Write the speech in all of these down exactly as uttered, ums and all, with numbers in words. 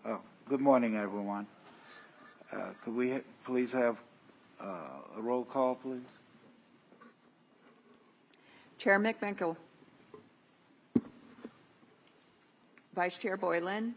Oh, good morning, everyone. Uh, could we ha please have uh, a roll call, please? Chair McMichael. Vice Chair Boylan.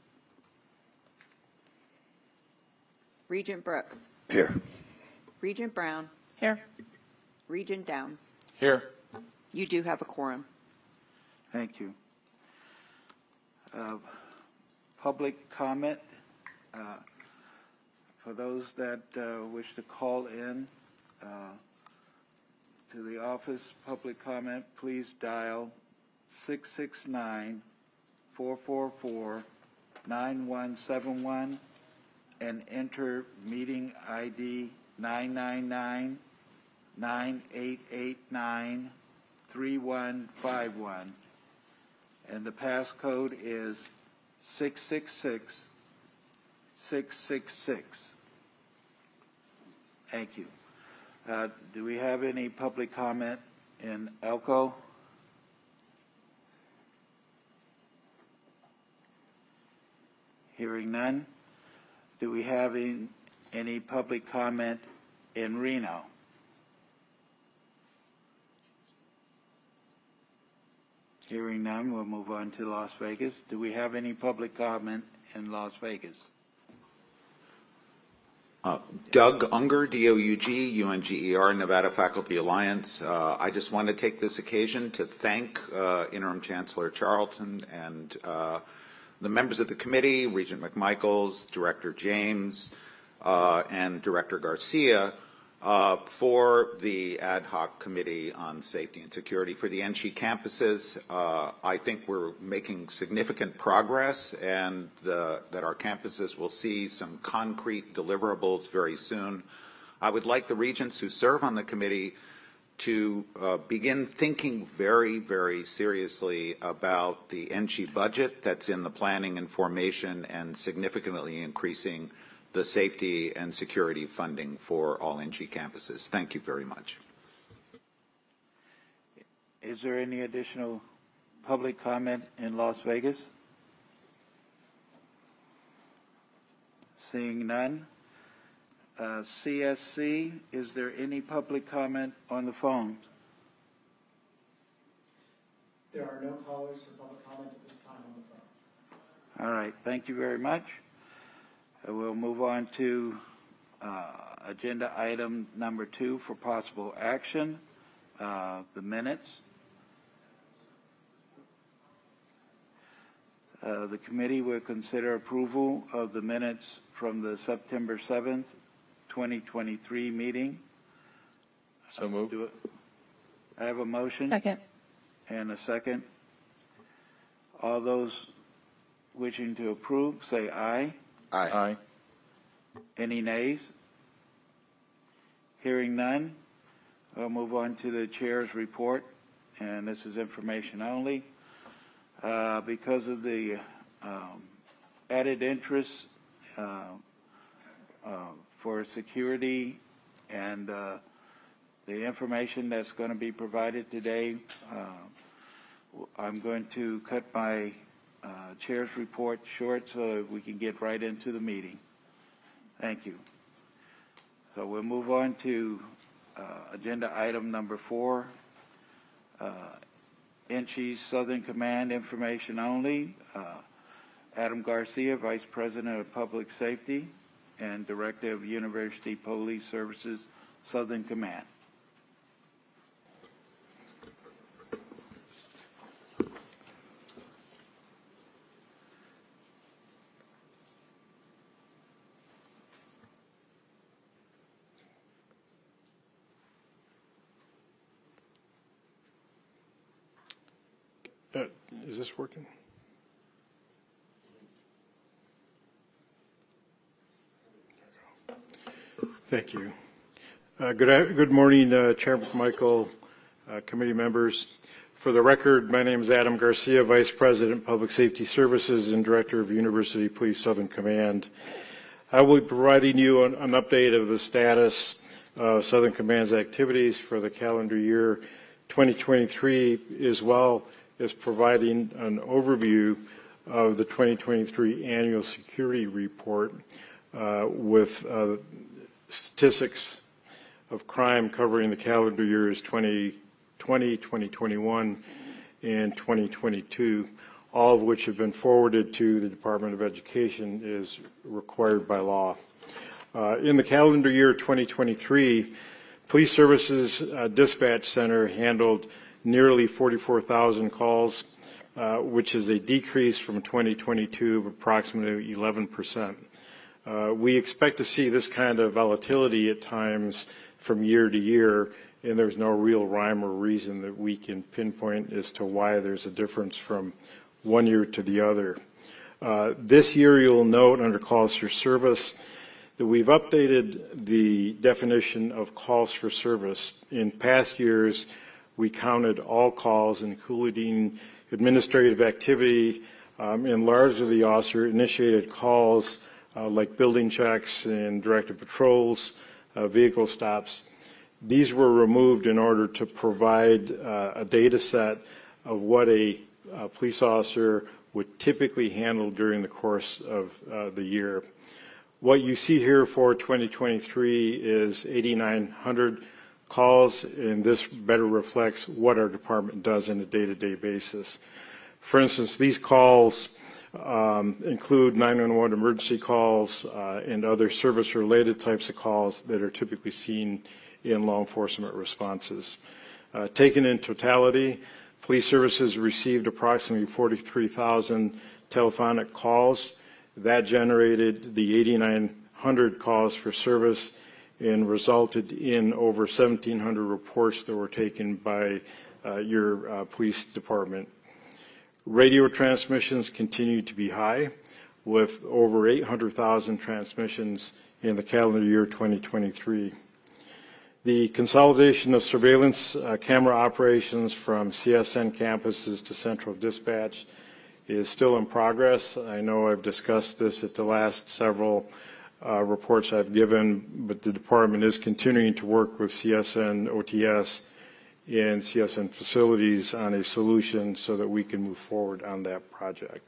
Regent Brooks. Here. Regent Brown. Here. Regent Downs. Here. You do have a quorum. Thank you. Uh, public comment. Uh, for those that uh, wish to call in uh, to the office, public comment, please dial six six nine, four four four, nine one seven one and enter meeting I D nine nine nine, nine eight eight nine, three one five one. And the passcode is six six six, six six six. Thank you. Uh, do we have any public comment in Elko? Hearing none. Do we have in, any public comment in Reno? Hearing none, we'll move on to Las Vegas. Do we have any public comment in Las Vegas? Uh, Doug Unger, D O U G, U N G E R, Nevada Faculty Alliance. Uh, I just want to take this occasion to thank uh, Interim Chancellor Charlton and uh, the members of the committee, Regent McMichaels, Director James, uh, and Director Garcia, uh, for the ad hoc committee on safety and security for the N S C I campuses. Uh, I think we're making significant progress, and the, that our campuses will see some concrete deliverables very soon. I would like the regents who serve on the committee to uh, begin thinking very, very seriously about the N S C I budget that's in the planning and formation and significantly increasing the safety and security funding for all N S C I campuses. Thank you very much. Is there any additional public comment in Las Vegas? Seeing none. Uh, C S C, is there any public comment on the phone? There are no callers for public comment at this time on the phone. All right, thank you very much. Uh, we'll move on to uh, agenda item number two for possible action, uh, the minutes. Uh, the committee will consider approval of the minutes from the September seventh, twenty twenty-three meeting. So moved. Do it. I have a motion. Second. And a second. All those wishing to approve, say aye. Aye. Aye. Any nays? Hearing none, we'll move on to the chair's report, and this is information only. Uh, because of the um, added interest uh, uh, for security and uh, the information that's going to be provided today, uh, I'm going to cut my uh, chair's report short so that we can get right into the meeting. Thank you. So we'll move on to uh, agenda item number four, uh, N S C I Southern Command information only. Uh, Adam Garcia, Vice President of Public Safety and Director of University Police Services, Southern Command. Uh, is this working? Thank you. Uh, good, good morning, uh, Chairman Michael, uh, committee members. For the record, my name is Adam Garcia, Vice President, Public Safety Services and Director of University Police Southern Command. I will be providing you an, an update of the status of Southern Command's activities for the calendar year twenty twenty-three, as well as providing an overview of the twenty twenty-three Annual Security Report uh, with uh, statistics of crime covering the calendar years twenty twenty, twenty twenty-one, and twenty twenty-two, all of which have been forwarded to the Department of Education as required by law. Uh, in the calendar year twenty twenty-three, Police Services uh, Dispatch Center handled nearly forty-four thousand calls, uh, which is a decrease from twenty twenty-two of approximately eleven percent. Uh, we expect to see this kind of volatility at times from year to year, and there's no real rhyme or reason that we can pinpoint as to why there's a difference from one year to the other. Uh, this year, you'll note under calls for service that we've updated the definition of calls for service. In past years, we counted all calls, including administrative activity, um, and largely the officer-initiated calls uh, like building checks and directed patrols, uh, vehicle stops. These were removed in order to provide uh, a data set of what a, a police officer would typically handle during the course of uh, the year. What you see here for twenty twenty-three is eighty-nine hundred calls, and this better reflects what our department does on a day-to-day basis. For instance, these calls um, include nine one one emergency calls uh, and other service-related types of calls that are typically seen in law enforcement responses. Uh, taken in totality, Police Services received approximately forty-three thousand telephonic calls. That generated the eighty-nine hundred calls for service and resulted in over seventeen hundred reports that were taken by uh, your uh, police department. Radio transmissions continue to be high, with over eight hundred thousand transmissions in the calendar year twenty twenty-three. The consolidation of surveillance uh, camera operations from C S N campuses to Central Dispatch is still in progress. I know I've discussed this at the last several uh, reports I've given, but the department is continuing to work with C S N O T S and C S N facilities on a solution so that we can move forward on that project.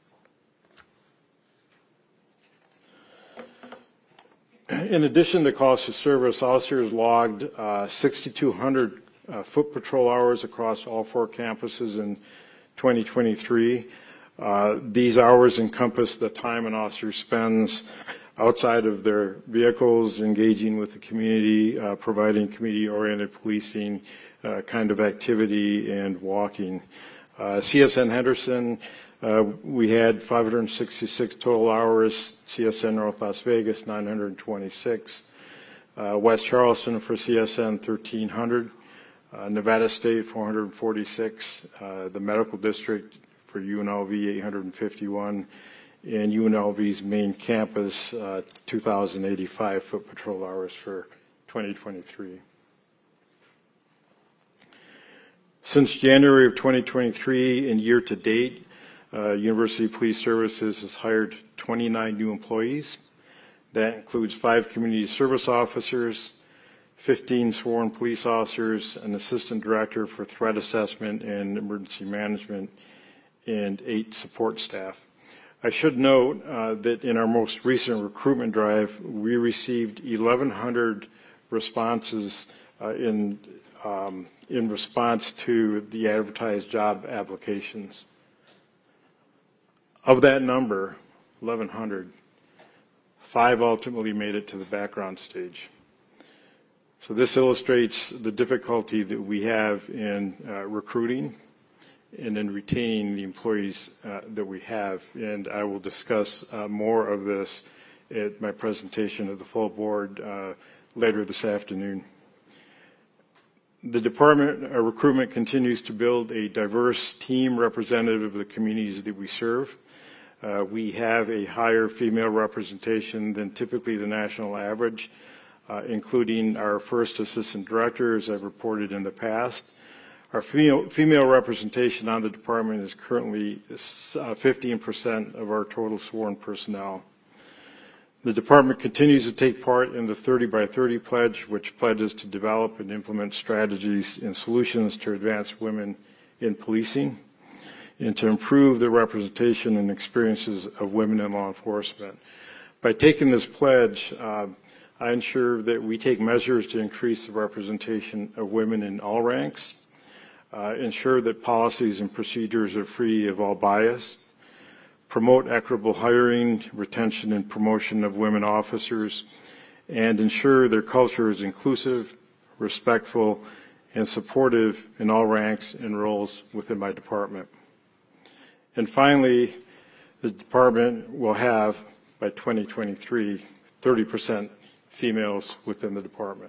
In addition to calls for service, officers logged uh, sixty-two hundred uh, foot patrol hours across all four campuses in twenty twenty-three. Uh, these hours encompass the time an officer spends outside of their vehicles, engaging with the community, uh, providing community-oriented policing uh, kind of activity, and walking. Uh, C S N Henderson, uh, we had five hundred sixty-six total hours. C S N North Las Vegas, nine hundred twenty-six. Uh, West Charleston for C S N, thirteen hundred. Uh, Nevada State, four hundred forty-six. Uh, the Medical District for U N L V, eight hundred fifty-one. And U N L V's main campus, uh, two thousand eighty-five foot patrol hours for twenty twenty-three. Since January of twenty twenty-three and year to date, uh, University Police Services has hired twenty-nine new employees. That includes five community service officers, fifteen sworn police officers, an assistant director for threat assessment and emergency management, and eight support staff. I should note uh, that in our most recent recruitment drive, we received eleven hundred responses uh, in um, in response to the advertised job applications. Of that number, eleven hundred, five ultimately made it to the background stage. So this illustrates the difficulty that we have in uh, recruiting and in retaining the employees uh, that we have. And I will discuss uh, more of this at my presentation of the full board uh, later this afternoon. The department uh, recruitment continues to build a diverse team representative of the communities that we serve. Uh, we have a higher female representation than typically the national average, uh, including our first assistant director, as I've reported in the past. Our female, female representation on the department is currently uh, fifteen percent of our total sworn personnel. The department continues to take part in the thirty by thirty pledge, which pledges to develop and implement strategies and solutions to advance women in policing. and to improve the representation and experiences of women in law enforcement. By taking this pledge, uh, I ensure that we take measures to increase the representation of women in all ranks, uh, ensure that policies and procedures are free of all bias, promote equitable hiring, retention, and promotion of women officers, and ensure their culture is inclusive, respectful, and supportive in all ranks and roles within my department. And finally, the department will have, by twenty twenty-three, thirty percent females within the department.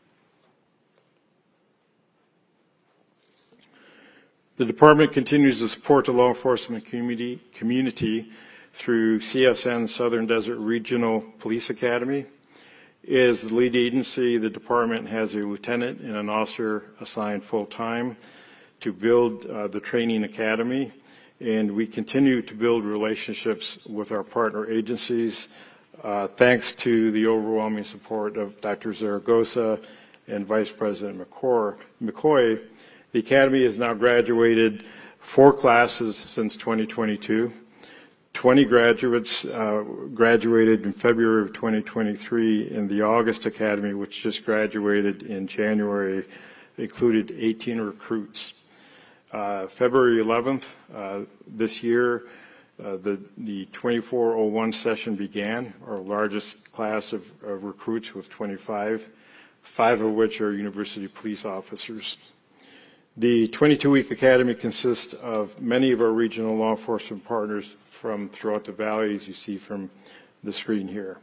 The department continues to support the law enforcement community, community through C S N Southern Desert Regional Police Academy. As the lead agency, the department has a lieutenant and an officer assigned full-time to build uh, the training academy, and we continue to build relationships with our partner agencies. Uh, thanks to the overwhelming support of Doctor Zaragoza and Vice President McCoy, McCoy, the Academy has now graduated four classes since twenty twenty-two. twenty graduates uh, graduated in February of twenty twenty-three, and the August Academy, which just graduated in January, included eighteen recruits. Uh, February eleventh uh, this year, uh, the, the twenty-four oh one session began, our largest class of, of recruits with twenty-five, five of which are university police officers. The twenty-two week academy consists of many of our regional law enforcement partners from throughout the valley, as you see from the screen here.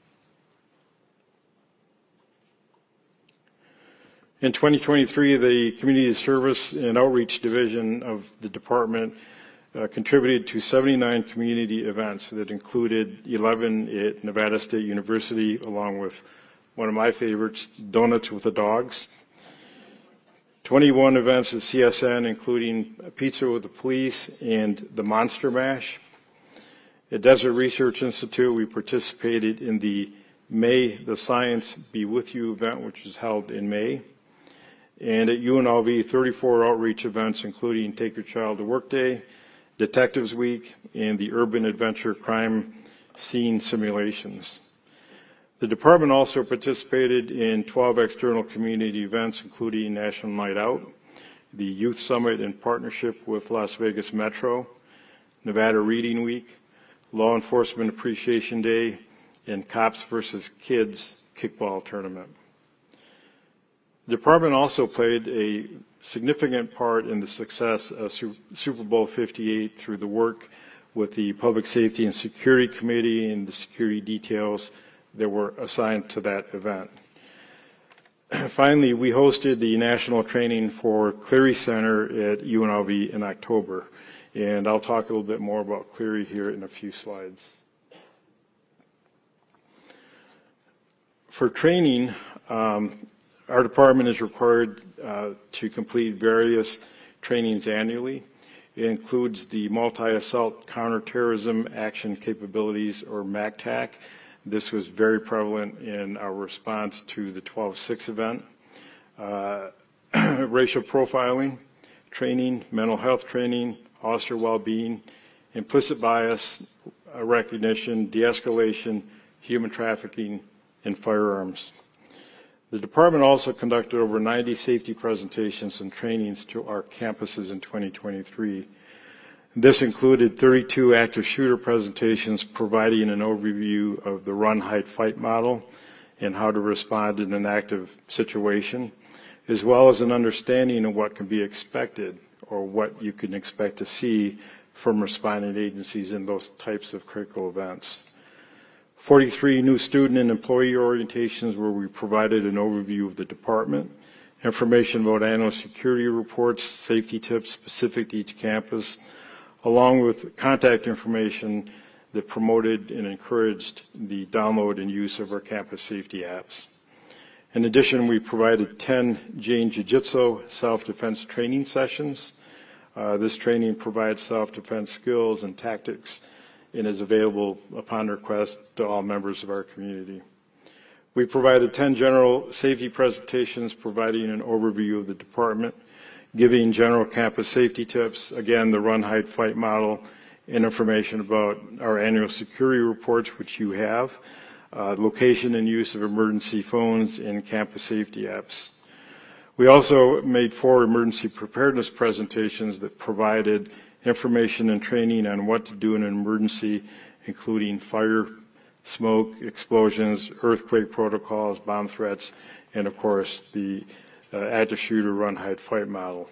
In twenty twenty-three, the Community Service and Outreach Division of the department uh, contributed to seventy-nine community events that included eleven at Nevada State University, along with one of my favorites, Donuts with the Dogs. twenty-one events at C S N, including Pizza with the Police and the Monster Mash. At Desert Research Institute, we participated in the May the Science Be With You event, which was held in May. And at U N L V, thirty-four outreach events, including Take Your Child to Work Day, Detectives Week, and the Urban Adventure Crime Scene Simulations. The department also participated in twelve external community events, including National Night Out, the Youth Summit in partnership with Las Vegas Metro, Nevada Reading Week, Law Enforcement Appreciation Day, and Cops versus Kids kickball tournament. The department also played a significant part in the success of Super Bowl fifty-eight through the work with the Public Safety and Security Committee and the security details that were assigned to that event. Finally, we hosted the national training for Cleary Center at U N L V in October, and I'll talk a little bit more about Cleary here in a few slides. For training, um, our department is required uh, to complete various trainings annually. It includes the Multi-Assault Counterterrorism Action Capabilities, or MACTAC. This was very prevalent in our response to the twelve six event. Uh, racial profiling training, mental health training, officer well-being, implicit bias uh, recognition, de-escalation, human trafficking, and firearms. The department also conducted over ninety safety presentations and trainings to our campuses in twenty twenty-three. This included thirty-two active shooter presentations providing an overview of the run, hide, fight model and how to respond in an active situation, as well as an understanding of what can be expected or what you can expect to see from responding agencies in those types of critical events. forty-three new student and employee orientations where we provided an overview of the department, information about annual security reports, safety tips specific to each campus, along with contact information that promoted and encouraged the download and use of our campus safety apps. In addition, we provided ten Jane Jiu-Jitsu self-defense training sessions. Uh, this training provides self-defense skills and tactics and is available upon request to all members of our community. We provided ten general safety presentations providing an overview of the department, giving general campus safety tips, again, the run, hide, fight model, and information about our annual security reports, which you have, uh, location and use of emergency phones, and campus safety apps. We also made four emergency preparedness presentations that provided information and training on what to do in an emergency, including fire, smoke, explosions, earthquake protocols, bomb threats, and of course the uh, active shooter run, hide, fight model.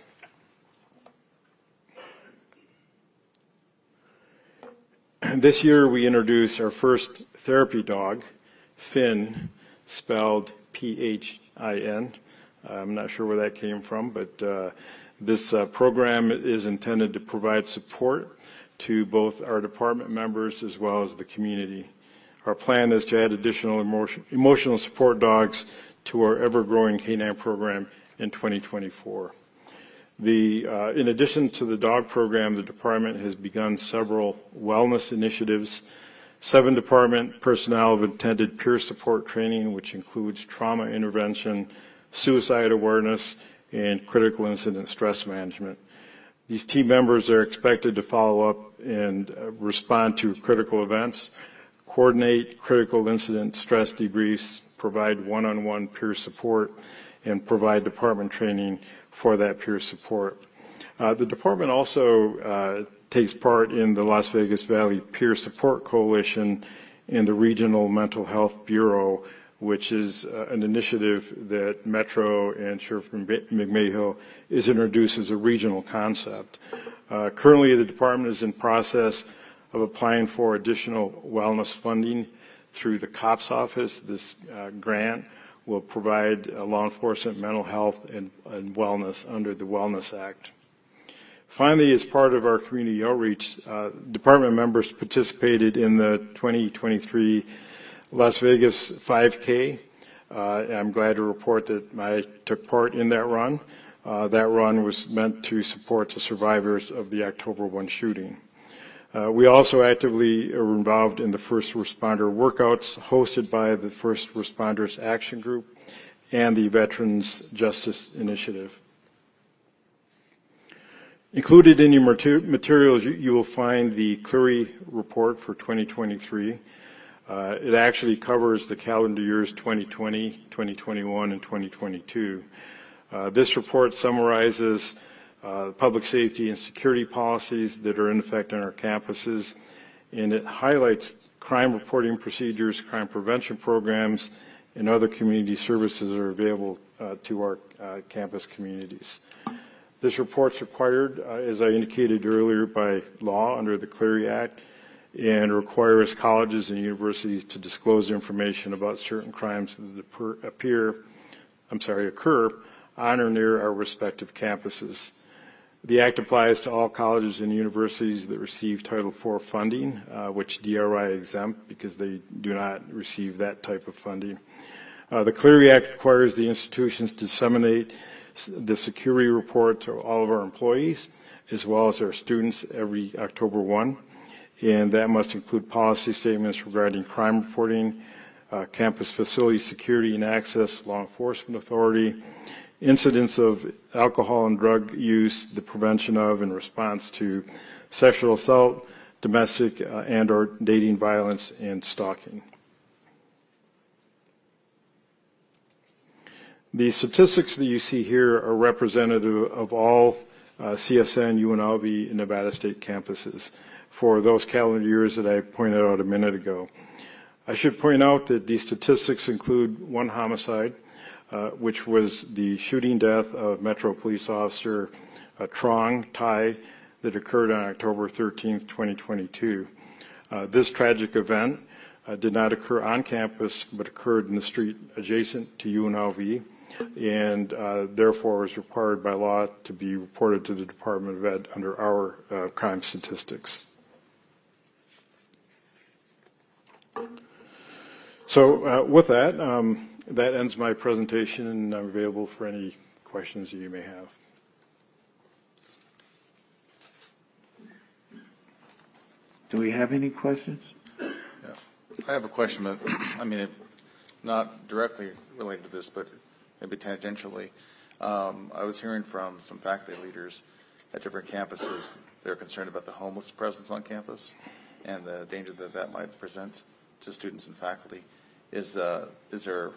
This year we introduced our first therapy dog, Finn, spelled P H I N. I'm not sure where that came from, but uh, this uh, program is intended to provide support to both our department members as well as the community. Our plan is to add additional emotion, emotional support dogs to our ever-growing canine program in twenty twenty-four. The, uh, in addition to the dog program, the department has begun several wellness initiatives. Seven department personnel have attended peer support training, which includes trauma intervention, suicide awareness, and critical incident stress management. These team members are expected to follow up and uh, respond to critical events, coordinate critical incident stress debriefs, provide one-on-one peer support, and provide department training for that peer support. Uh, the department also uh, takes part in the Las Vegas Valley Peer Support Coalition and the Regional Mental Health Bureau, which is uh, an initiative that Metro and Sheriff McMahill is introduced as a regional concept. Uh, currently, the department is in process of applying for additional wellness funding through the COPS office. This uh, grant will provide uh, law enforcement mental health and, and wellness under the Wellness Act. Finally, as part of our community outreach, uh, department members participated in the twenty twenty-three Las Vegas five K. Uh, I'm glad to report that I took part in that run. Uh, that run was meant to support the survivors of the October first shooting. Uh, we also actively are involved in the first responder workouts hosted by the First Responders Action Group and the Veterans Justice Initiative. Included in your materials, you, you will find the Cleary report for twenty twenty-three. Uh, it actually covers the calendar years twenty twenty, twenty twenty-one, and twenty twenty-two. Uh, this report summarizes uh, public safety and security policies that are in effect on our campuses, and it highlights crime reporting procedures, crime prevention programs, and other community services that are available uh, to our uh, campus communities. This report's required, uh, as I indicated earlier, by law under the Cleary Act, and requires colleges and universities to disclose information about certain crimes that appear, I'm sorry, occur on or near our respective campuses. The Act applies to all colleges and universities that receive Title four funding, uh, which D R I exempt because they do not receive that type of funding. Uh, the Cleary Act requires the institutions to disseminate the security report to all of our employees as well as our students every October first. And that must include policy statements regarding crime reporting, uh, campus facility security and access, law enforcement authority, incidents of alcohol and drug use, the prevention of and response to sexual assault, domestic uh, and or dating violence, and stalking. The statistics that you see here are representative of all uh, C S N, U N L V, and Nevada State campuses for those calendar years that I pointed out a minute ago. I should point out that these statistics include one homicide, uh, which was the shooting death of Metro Police Officer uh, Trong Tai that occurred on October thirteenth, twenty twenty-two. Uh, this tragic event uh, did not occur on campus, but occurred in the street adjacent to U N L V, and uh, therefore is required by law to be reported to the Department of Ed under our uh, crime statistics. So uh, with that, um, that ends my presentation, and I'm available for any questions that you may have. Do we have any questions? Yeah. I have a question, but I mean, it, not directly related to this, but maybe tangentially. Um, I was hearing from some faculty leaders at different campuses, they're concerned about the homeless presence on campus and the danger that that might present to students and faculty. Is, uh, is there,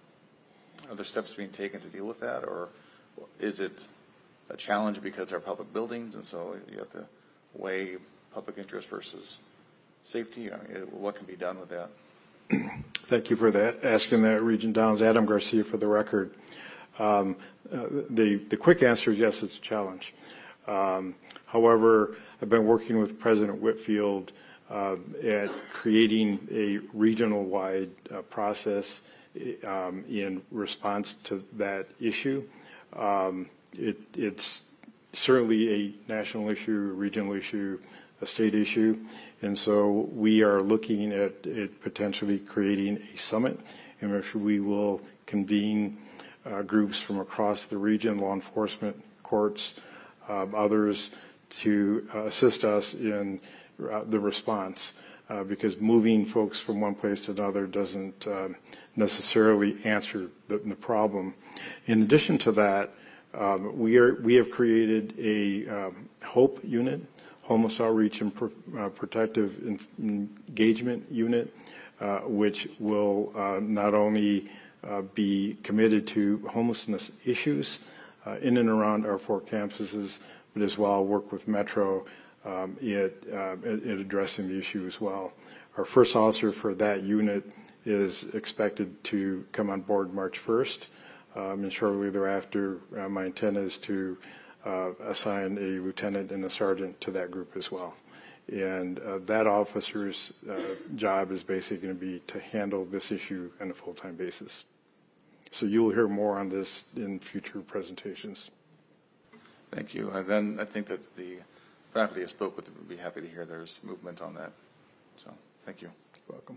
are there steps being taken to deal with that, or is it a challenge because they're public buildings and so you have to weigh public interest versus safety? I mean, what can be done with that? Thank you for that, asking that, Regent Downs. Adam Garcia for the record. Um, uh, the, the quick answer is yes, it's a challenge. Um, however, I've been working with President Whitfield uh, at creating a regional-wide uh, process um, in response to that issue. Um, it, it's certainly a national issue, a regional issue, a state issue, and so we are looking at, at potentially creating a summit in which we will convene uh, groups from across the region, law enforcement, courts, uh, others, to uh, assist us in uh, the response, uh, because moving folks from one place to another doesn't uh, necessarily answer the, the problem. In addition to that, um, we are we have created a um, HOPE unit, Homeless Outreach and Pro, uh, Protective Engagement Unit, uh, which will uh, not only uh, be committed to homelessness issues uh, in and around our four campuses, but as well work with Metro um, at, uh, at, at addressing the issue as well. Our first officer for that unit is expected to come on board March first, um, and shortly thereafter, uh, my intent is to uh, assign a lieutenant and a sergeant to that group as well. And uh, that officer's uh, job is basically going to be to handle this issue on a full-time basis. So you'll hear more on this in future presentations. Thank you. And then I think that the faculty I spoke with would be happy to hear there's movement on that. So thank you. You're welcome.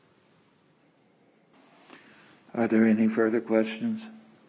Are there any further questions?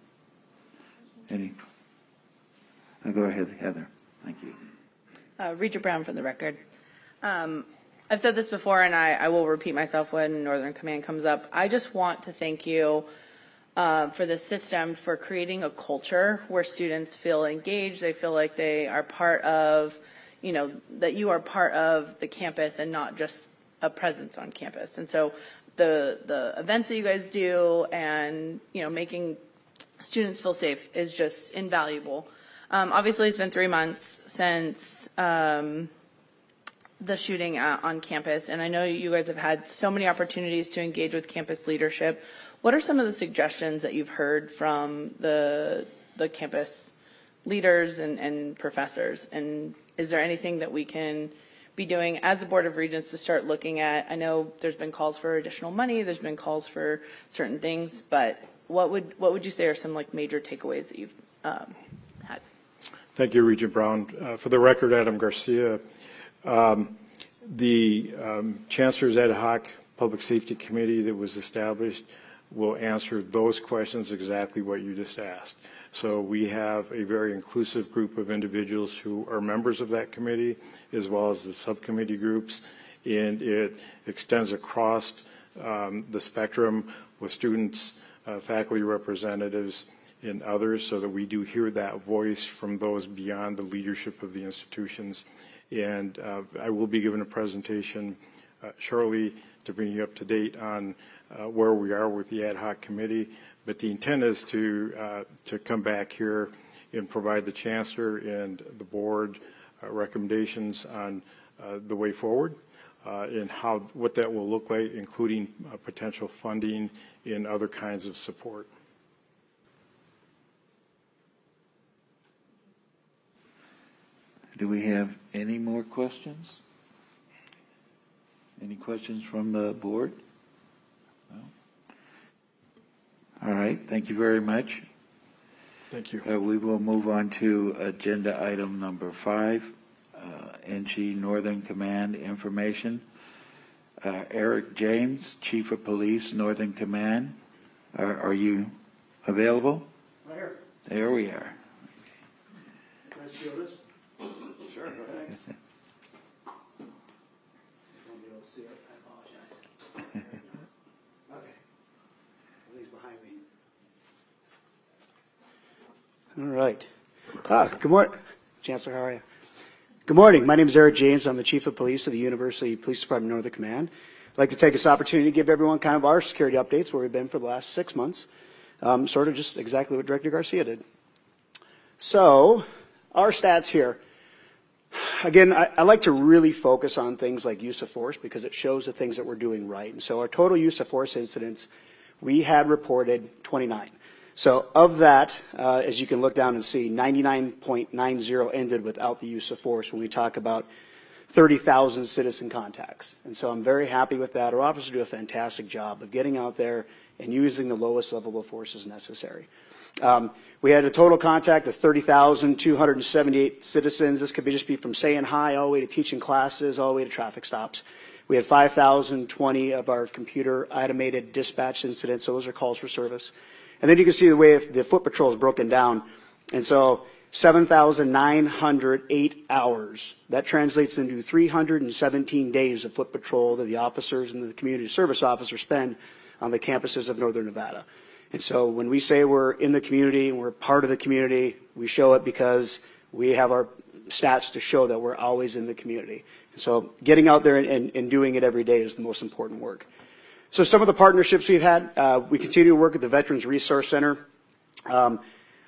Any? I'll go ahead, Heather. Thank you. Uh, Regent Brown for the record. Um, I've said this before, and I, I will repeat myself when Northern Command comes up. I just want to thank you uh, for the system for creating a culture where students feel engaged. They feel like they are part of, you know, that you are part of the campus and not just a presence on campus. And so the the events that you guys do and, you know, making students feel safe is just invaluable. Um, obviously, it's been three months since um, the shooting uh, on campus, and I know you guys have had so many opportunities to engage with campus leadership. What are some of the suggestions that you've heard from the the campus leaders and, and professors? And is there anything that we can be doing as the Board of Regents to start looking at? I know there's been calls for additional money, there's been calls for certain things, but what would what would you say are some like major takeaways that you've um, had? Thank you, Regent Brown. Uh, for the record, Adam Garcia. Um, the um, Chancellor's Ad Hoc Public Safety Committee that was established will answer those questions exactly what you just asked. So we have a very inclusive group of individuals who are members of that committee, as well as the subcommittee groups, and it extends across um, the spectrum with students, uh, faculty representatives, and others, so that we do hear that voice from those beyond the leadership of the institutions. And uh, I will be giving a presentation uh, shortly to bring you up to date on uh, where we are with the ad hoc committee. But the intent is to uh, to come back here and provide the Chancellor and the board uh, recommendations on uh, the way forward uh, and how what that will look like, including uh, potential funding and other kinds of support. Do we have any more questions? Any questions from the board? No? All right, thank you very much. Thank you. Uh, we will move on to agenda item number five, uh, N G Northern Command information. Uh, Eric James, Chief of Police, Northern Command. Are, are you available? Right here. There we are. Can I steal this? Sure, go ahead. I won't be able to see it, I apologize. Okay. Everything's behind me. All right. Ah, good morning. Chancellor, how are you? Good morning. My name is Eric James. I'm the Chief of Police of the University Police Department Northern Command. I'd like to take this opportunity to give everyone kind of our security updates, where we've been for the last six months. Um, sort of just exactly what Director Garcia did. So, our stats here. Again, I, I like to really focus on things like use of force because it shows the things that we're doing right. And so our total use of force incidents, we had reported twenty-nine. So of that, uh, as you can look down and see, ninety-nine point nine zero ended without the use of force when we talk about thirty thousand citizen contacts. And so I'm very happy with that. Our officers do a fantastic job of getting out there and using the lowest level of force as necessary. Um, we had a total contact of thirty thousand two hundred seventy-eight citizens. This could be just be from saying hi all the way to teaching classes, all the way to traffic stops. We had five thousand twenty of our computer automated dispatch incidents, so those are calls for service. And then you can see the way the foot patrol is broken down. And so seven thousand nine hundred eight hours. That translates into three hundred seventeen days of foot patrol that the officers and the community service officers spend on the campuses of Northern Nevada. And so when we say we're in the community and we're part of the community, we show it because we have our stats to show that we're always in the community. And so getting out there and, and, and doing it every day is the most important work. So some of the partnerships we've had, uh, we continue to work at the Veterans Resource Center. Um,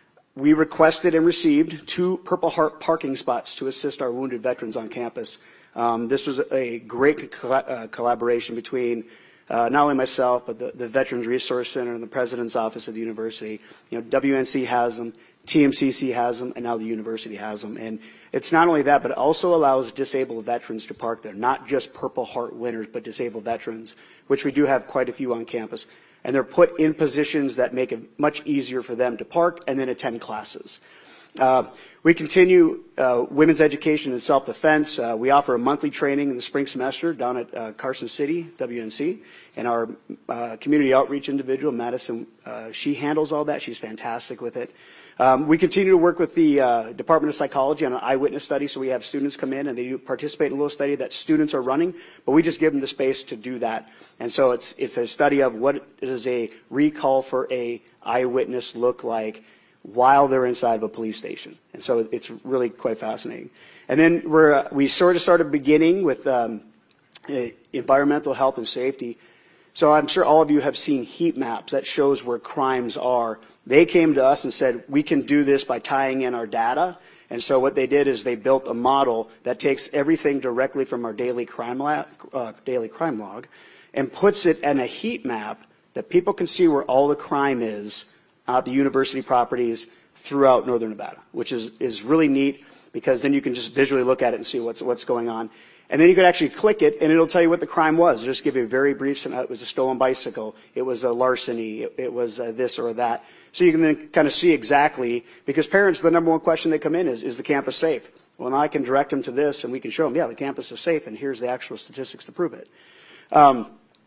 we requested and received two Purple Heart parking spots to assist our wounded veterans on campus. Um, this was a great co- uh, collaboration between Uh, not only myself, but the, the Veterans Resource Center and the President's Office of the University. You know, W N C has them, T M C C has them, and now the university has them. And it's not only that, but it also allows disabled veterans to park there, not just Purple Heart winners, but disabled veterans, which we do have quite a few on campus. And they're put in positions that make it much easier for them to park and then attend classes. Uh, we continue uh, women's education and self-defense. Uh, we offer a monthly training in the spring semester down at uh, Carson City, W N C. And our uh, community outreach individual, Madison, uh, she handles all that. She's fantastic with it. Um, we continue to work with the uh, Department of Psychology on an eyewitness study. So we have students come in and they do participate in a little study that students are running, but we just give them the space to do that. And so it's it's a study of what does a recall for a eyewitness look like while they're inside of a police station. And so it's really quite fascinating. And then we're, uh, we sort of started beginning with um, uh, environmental health and safety. So I'm sure all of you have seen heat maps that shows where crimes are. They came to us and said, we can do this by tying in our data. And so what they did is they built a model that takes everything directly from our daily crime, lab, uh, daily crime log and puts it in a heat map that people can see where all the crime is at the university properties throughout Northern Nevada, which is, is really neat because then you can just visually look at it and see what's, what's going on. And then you can actually click it and it'll tell you what the crime was. It'll just give you a very brief, it was a stolen bicycle, it was a larceny, it, it was a this or that. So you can then kind of see exactly, because parents, the number one question they come in is, is the campus safe? Well, now I can direct them to this and we can show them, yeah, the campus is safe and here's the actual statistics to prove it. Um,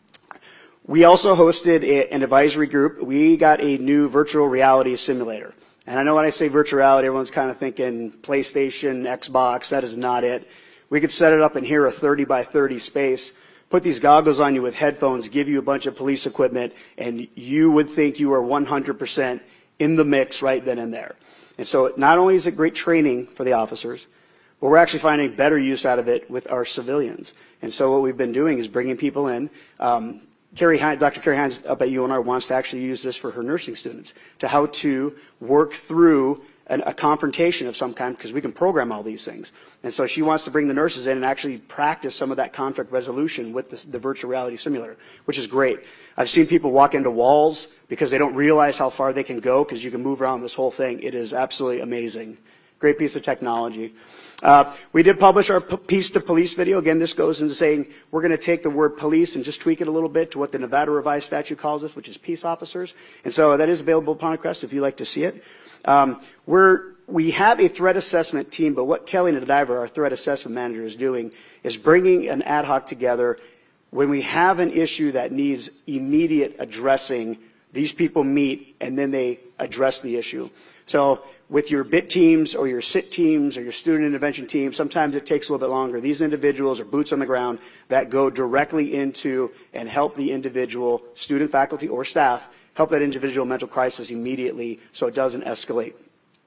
We also hosted a, an advisory group. We got a new virtual reality simulator. And I know when I say virtual reality, everyone's kind of thinking PlayStation, Xbox. That is not it. We could set it up in here, a thirty by thirty space, put these goggles on you with headphones, give you a bunch of police equipment, and you would think you are one hundred percent in the mix right then and there. And so not only is it great training for the officers, but we're actually finding better use out of it with our civilians. And so what we've been doing is bringing people in. Um, Carrie Hines, Doctor Carrie Hines up at U N R wants to actually use this for her nursing students to how to work through an, a confrontation of some kind because we can program all these things. And so she wants to bring the nurses in and actually practice some of that conflict resolution with the, the virtual reality simulator, which is great. I've seen people walk into walls because they don't realize how far they can go because you can move around this whole thing. It is absolutely amazing. Great piece of technology. Uh, we did publish our p- Peace to Police video. Again, this goes into saying we're going to take the word police and just tweak it a little bit to what the Nevada Revised Statute calls us, which is peace officers. And so that is available upon request if you'd like to see it. Um, we're, we have a threat assessment team, but what Kelly Nadiver, our threat assessment manager, is doing is bringing an ad hoc together. When we have an issue that needs immediate addressing, these people meet and then they address the issue. So with your B I T teams or your S I T teams or your student intervention teams, sometimes it takes a little bit longer. These individuals are boots on the ground that go directly into and help the individual, student, faculty, or staff, help that individual mental crisis immediately so it doesn't escalate.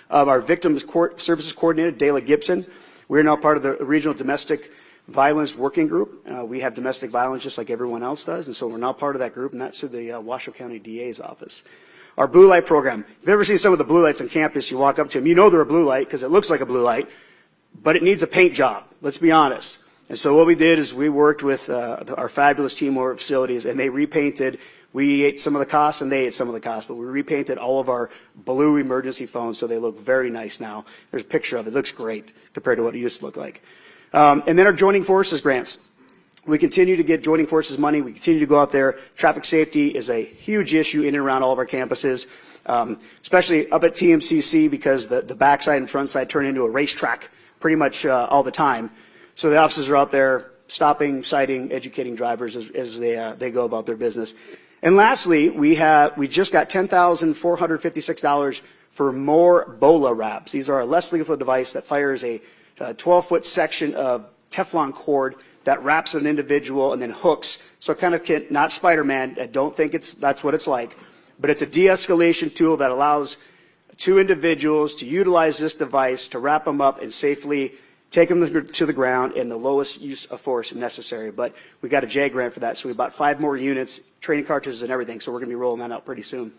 Um, our Victims Court Services Coordinator, Dayla Gibson. We're now part of the Regional Domestic Violence Working Group. Uh, we have domestic violence just like everyone else does, and so we're now part of that group, and that's through the uh, Washoe County D A's office. Our blue light program. If you've ever seen some of the blue lights on campus, you walk up to them, you know they're a blue light because it looks like a blue light, but it needs a paint job. Let's be honest. And so what we did is we worked with uh, our fabulous team over at facilities, and they repainted. We ate some of the costs, and they ate some of the costs, but we repainted all of our blue emergency phones so they look very nice now. There's a picture of it. It looks great compared to what it used to look like. Um, and then our Joining Forces grants. We continue to get Joining Forces money. We continue to go out there. Traffic safety is a huge issue in and around all of our campuses, um, especially up at T M C C because the, the backside and front side turn into a racetrack pretty much uh, all the time. So the officers are out there stopping, citing, educating drivers as, as they, uh, they go about their business. And lastly, we have we just got ten thousand four hundred fifty-six dollars for more BOLA wraps. These are a less lethal device that fires a twelve-foot section of Teflon cord that wraps an individual and then hooks. So kind of can, not Spider-Man. I don't think it's that's what it's like, but it's a de-escalation tool that allows two individuals to utilize this device to wrap them up and safely take them to the ground in the lowest use of force necessary. But we got a J grant for that, so we bought five more units, training cartridges and everything, so we're going to be rolling that out pretty soon.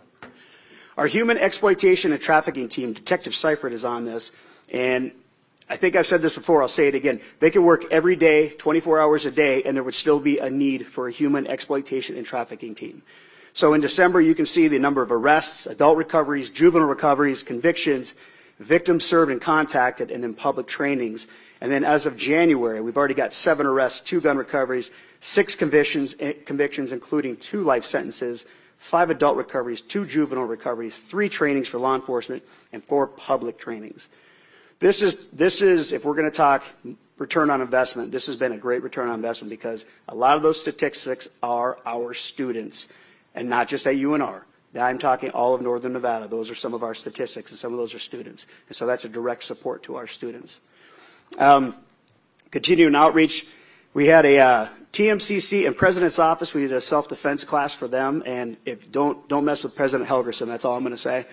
Our human exploitation and trafficking team, Detective Seifert, is on this, and I think I've said this before, I'll say it again. They could work every day, twenty-four hours a day, and there would still be a need for a human exploitation and trafficking team. So in December, you can see the number of arrests, adult recoveries, juvenile recoveries, convictions, victims served and contacted, and then public trainings. And then as of January, we've already got seven arrests, two gun recoveries, six convictions, convictions including two life sentences, five adult recoveries, two juvenile recoveries, three trainings for law enforcement, and four public trainings. This is, this is, if we're going to talk return on investment, this has been a great return on investment because a lot of those statistics are our students, and not just at U N R. I'm talking all of Northern Nevada. Those are some of our statistics, and some of those are students. And so that's a direct support to our students. Um, continuing outreach, we had a uh, T M C C and President's Office. We did a self-defense class for them, and if don't don't mess with President Helgerson. That's all I'm going to say.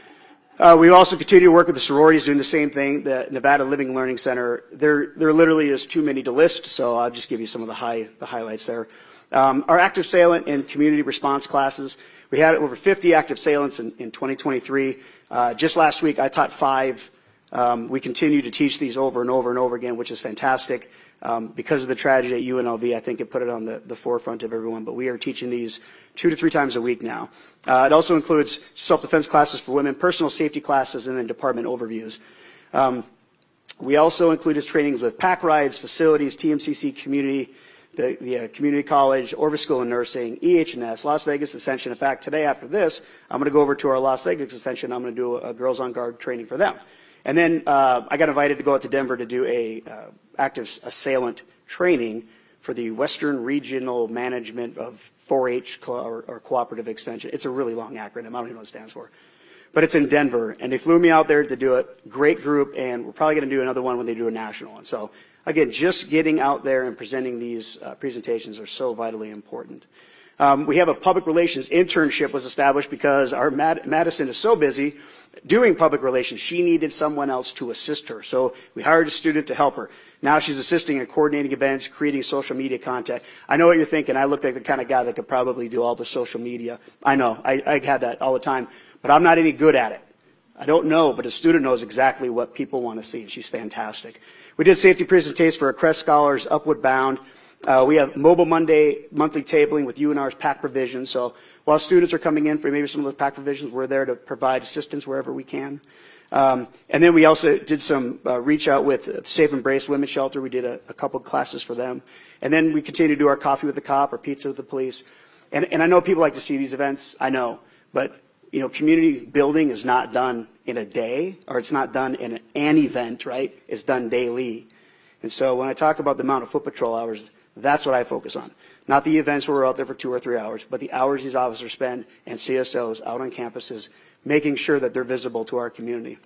Uh, we also continue to work with the sororities doing the same thing. The Nevada Living Learning Center, there, there literally is too many to list, so I'll just give you some of the, high, the highlights there. Um, our active assailant and community response classes, we had over fifty active assailants in, in twenty twenty-three. Uh, just last week, I taught five. Um, we continue to teach these over and over and over again, which is fantastic. Um, because of the tragedy at U N L V, I think it put it on the, the forefront of everyone, but we are teaching these two to three times a week now. Uh, it also includes self-defense classes for women, personal safety classes, and then department overviews. Um, we also included trainings with pack rides, facilities, T M C C community, the, the uh, community college, Orvis School of Nursing, E H and S, Las Vegas Ascension. In fact, today after this, I'm going to go over to our Las Vegas Ascension. I'm going to do a, a Girls on Guard training for them. And then uh, I got invited to go out to Denver to do a uh, active assailant training for the Western Regional Management of four H co- or, or Cooperative Extension. It's a really long acronym. I don't even know what it stands for. But it's in Denver, and they flew me out there to do it. Great group, and we're probably going to do another one when they do a national one. So, again, just getting out there and presenting these uh, presentations are so vitally important. Um, we have a public relations internship was established because our Mad- Madison is so busy doing public relations. She needed someone else to assist her. So we hired a student to help her. Now she's assisting in coordinating events, creating social media content. I know what you're thinking. I look like the kind of guy that could probably do all the social media. I know. I, I had that all the time. But I'm not any good at it. I don't know, but a student knows exactly what people want to see, and she's fantastic. We did safety presentations for our CREST scholars, Upward Bound. Uh, we have Mobile Monday monthly tabling with U N R's PAC provisions. So while students are coming in for maybe some of those PAC provisions, we're there to provide assistance wherever we can. Um, and then we also did some uh, reach out with Safe Embrace Women's Shelter. We did a, a couple classes for them. And then we continue to do our coffee with the cop or pizza with the police. And, and I know people like to see these events. I know. But, you know, community building is not done in a day, or it's not done in an event, right? It's done daily. And so when I talk about the amount of foot patrol hours, that's what I focus on. Not the events where we're out there for two or three hours, but the hours these officers spend and C S Os out on campuses making sure that they're visible to our community.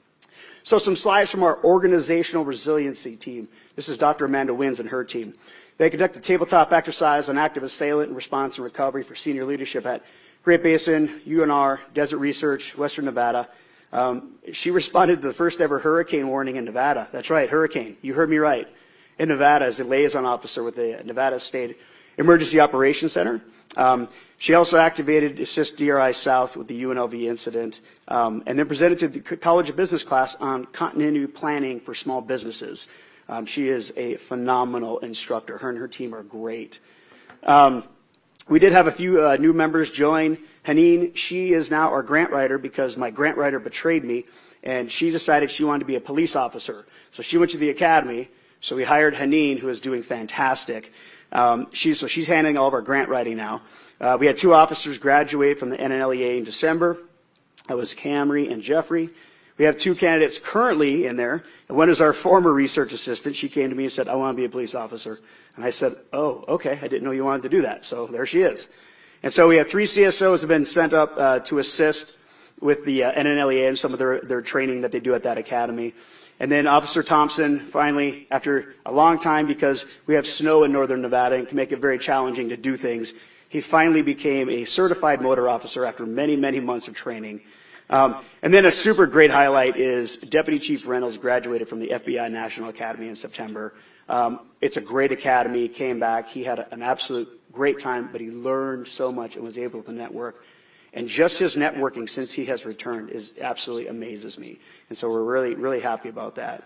So some slides from our organizational resiliency team. This is Doctor Amanda Wins and her team. They conduct a tabletop exercise on active assailant and response and recovery for senior leadership at Great Basin, U N R, Desert Research, Western Nevada. Um, she responded to the first ever hurricane warning in Nevada. That's right, hurricane. You heard me right. In Nevada as a liaison officer with the Nevada State Emergency Operations Center. Um, she also activated Assist D R I South with the U N L V incident, um, and then presented to the College of Business class on continuity planning for small businesses. Um, she is a phenomenal instructor. Her and her team are great. Um, we did have a few uh, new members join. Haneen, she is now our grant writer because my grant writer betrayed me, and she decided she wanted to be a police officer. So she went to the academy. So we hired Haneen, who is doing fantastic. Um, she, so she's handling all of our grant writing now. Uh, we had two officers graduate from the N L E A in December. That was Camry and Jeffrey. We have two candidates currently in there. And one is our former research assistant. She came to me and said, I want to be a police officer. And I said, oh, okay, I didn't know you wanted to do that. So there she is. And so we have three C S Os have been sent up uh, to assist with the uh, N L E A and some of their, their training that they do at that academy. And then Officer Thompson, finally, after a long time, because we have snow in northern Nevada and can make it very challenging to do things, he finally became a certified motor officer after many, many months of training. Um, and then a super great highlight is Deputy Chief Reynolds graduated from the F B I National Academy in September. Um, it's a great academy, came back. He had an absolute great time, but he learned so much and was able to network. And just his networking since he has returned is absolutely amazes me. And so we're really, really happy about that.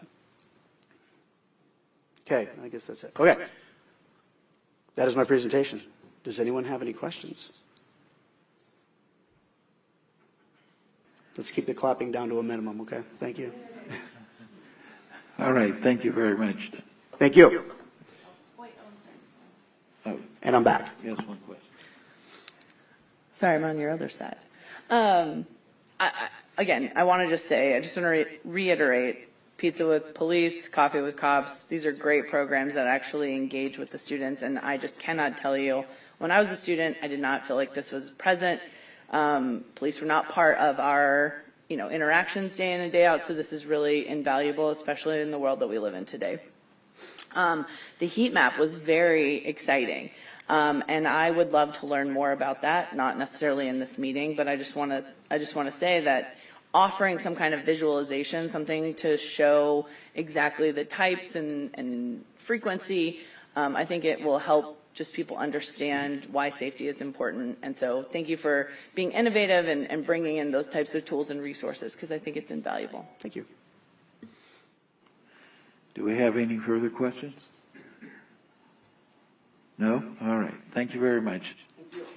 Okay, I guess that's it. Okay. That is my presentation. Does anyone have any questions? Let's keep the clapping down to a minimum, okay? Thank you. All right, thank you very much. Thank you. And I'm back. Yes, one question. Sorry, I'm on your other side. Um, I, I, again, I want to just say, I just want to re- reiterate, Pizza with Police, Coffee with Cops, these are great programs that actually engage with the students, and I just cannot tell you, when I was a student, I did not feel like this was present. Um, police were not part of our, you know, interactions day in and day out, so this is really invaluable, especially in the world that we live in today. Um, the heat map was very exciting. Um, and I would love to learn more about that, not necessarily in this meeting, but I just want to I just want to say that offering some kind of visualization, something to show exactly the types and, and frequency, um, I think it will help just people understand why safety is important. And so thank you for being innovative and, and bringing in those types of tools and resources, because I think it's invaluable. Thank you. Do we have any further questions? No? All right. Thank you very much. Thank you.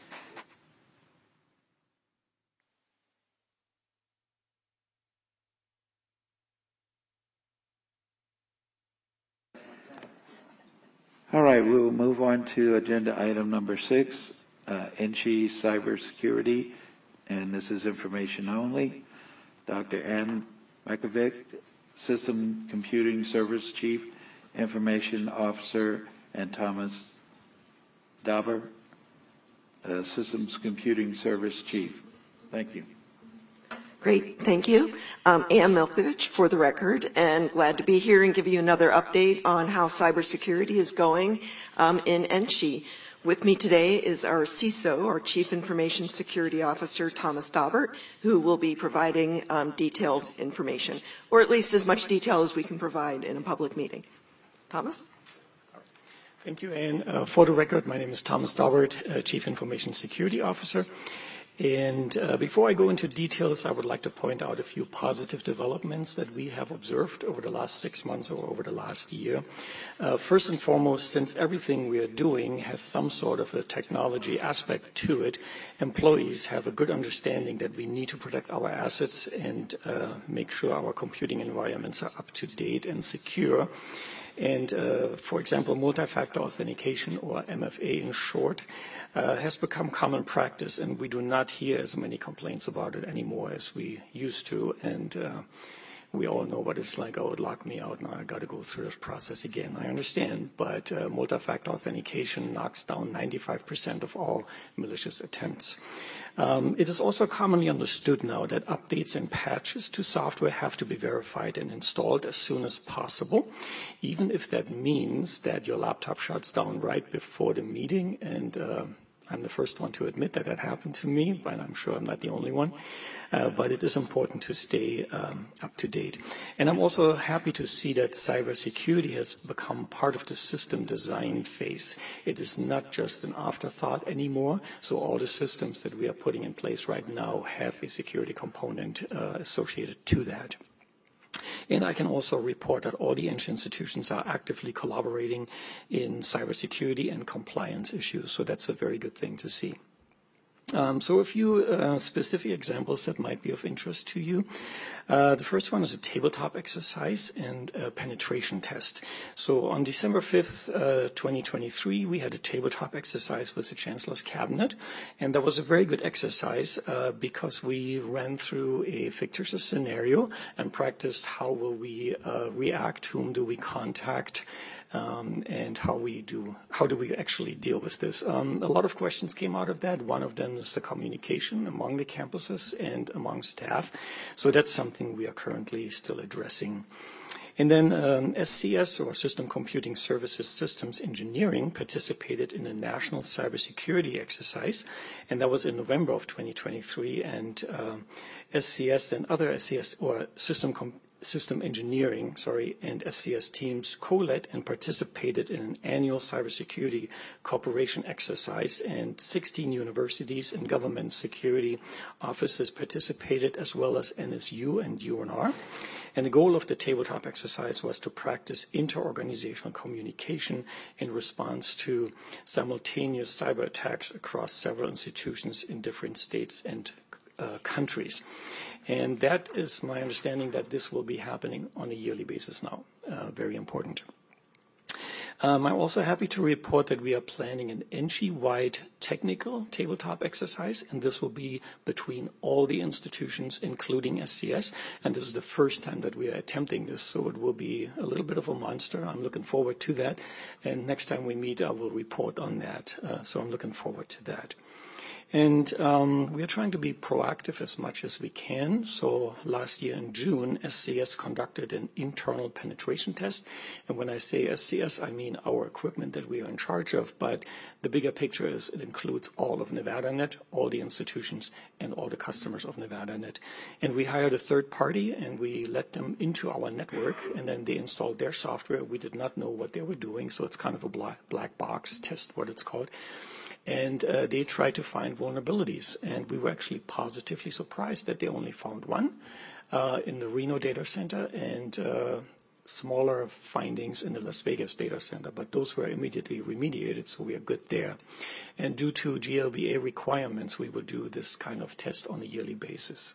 All right, we will move on to agenda item number six, uh, N S H E cybersecurity, and this is information only. Doctor Ann Makovic, System Computing Service Chief, Information Officer, and Thomas Dauber, uh, Systems Computing Service Chief. Thank you. Great, thank you. Um, Ann Milkovich for the record, and glad to be here and give you another update on how cybersecurity is going um, in N S H E. With me today is our C I S O, our Chief Information Security Officer, Thomas Daubert, who will be providing um, detailed information, or at least as much detail as we can provide in a public meeting. Thomas? Thank you, Anne. Uh, for the record, my name is Thomas Daubert, uh, Chief Information Security Officer. And uh, before I go into details, I would like to point out a few positive developments that we have observed over the last six months or over the last year. Uh, first and foremost, since everything we are doing has some sort of a technology aspect to it, employees have a good understanding that we need to protect our assets and uh, make sure our computing environments are up to date and secure. And, uh, for example, multi-factor authentication, or M F A in short, uh, has become common practice, and we do not hear as many complaints about it anymore as we used to. And uh, we all know what it's like. Oh, it locked me out. Now I got to go through this process again. I understand, but uh, multi-factor authentication knocks down ninety-five percent of all malicious attempts. Um, it is also commonly understood now that updates and patches to software have to be verified and installed as soon as possible, even if that means that your laptop shuts down right before the meeting and uh, I'm the first one to admit that that happened to me, but I'm sure I'm not the only one. Uh, but it is important to stay um, up to date. And I'm also happy to see that cybersecurity has become part of the system design phase. It is not just an afterthought anymore. So all the systems that we are putting in place right now have a security component uh, associated to that. And I can also report that all the ENSHI institutions are actively collaborating in cybersecurity and compliance issues. So that's a very good thing to see. Um, so a few uh, specific examples that might be of interest to you. Uh, the first one is a tabletop exercise and a penetration test. So on December fifth, uh, twenty twenty-three, we had a tabletop exercise with the Chancellor's Cabinet, and that was a very good exercise uh, because we ran through a fictitious scenario and practiced how will we uh, react, whom do we contact, Um, and how we do, how do we actually deal with this? Um, a lot of questions came out of that. One of them is the communication among the campuses and among staff. So that's something we are currently still addressing. And then um, S C S, or System Computing Services Systems Engineering, participated in a national cybersecurity exercise, and that was in November of twenty twenty-three. And um, S C S and other S C S or System Computing System Engineering, sorry, and S C S teams co-led and participated in an annual cybersecurity cooperation exercise, and sixteen universities and government security offices participated, as well as N S U and U N R. And the goal of the tabletop exercise was to practice inter-organizational communication in response to simultaneous cyber attacks across several institutions in different states and uh, countries. And that is my understanding that this will be happening on a yearly basis now. Uh, very important. Um, I'm also happy to report that we are planning an ENSHI-wide technical tabletop exercise, and this will be between all the institutions, including S C S. And this is the first time that we are attempting this, so it will be a little bit of a monster. I'm looking forward to that. And next time we meet, I will report on that. Uh, so I'm looking forward to that. And um, we are trying to be proactive as much as we can. So last year in June, S C S conducted an internal penetration test. And when I say S C S, I mean our equipment that we are in charge of. But the bigger picture is it includes all of NevadaNet, all the institutions, and all the customers of NevadaNet. And we hired a third party, and we let them into our network, and then they installed their software. We did not know what they were doing, so it's kind of a black, black box test, what it's called. And uh, they tried to find vulnerabilities, and we were actually positively surprised that they only found one uh, in the Reno data center and uh, smaller findings in the Las Vegas data center, but those were immediately remediated, so we are good there. And due to G L B A requirements, we will do this kind of test on a yearly basis.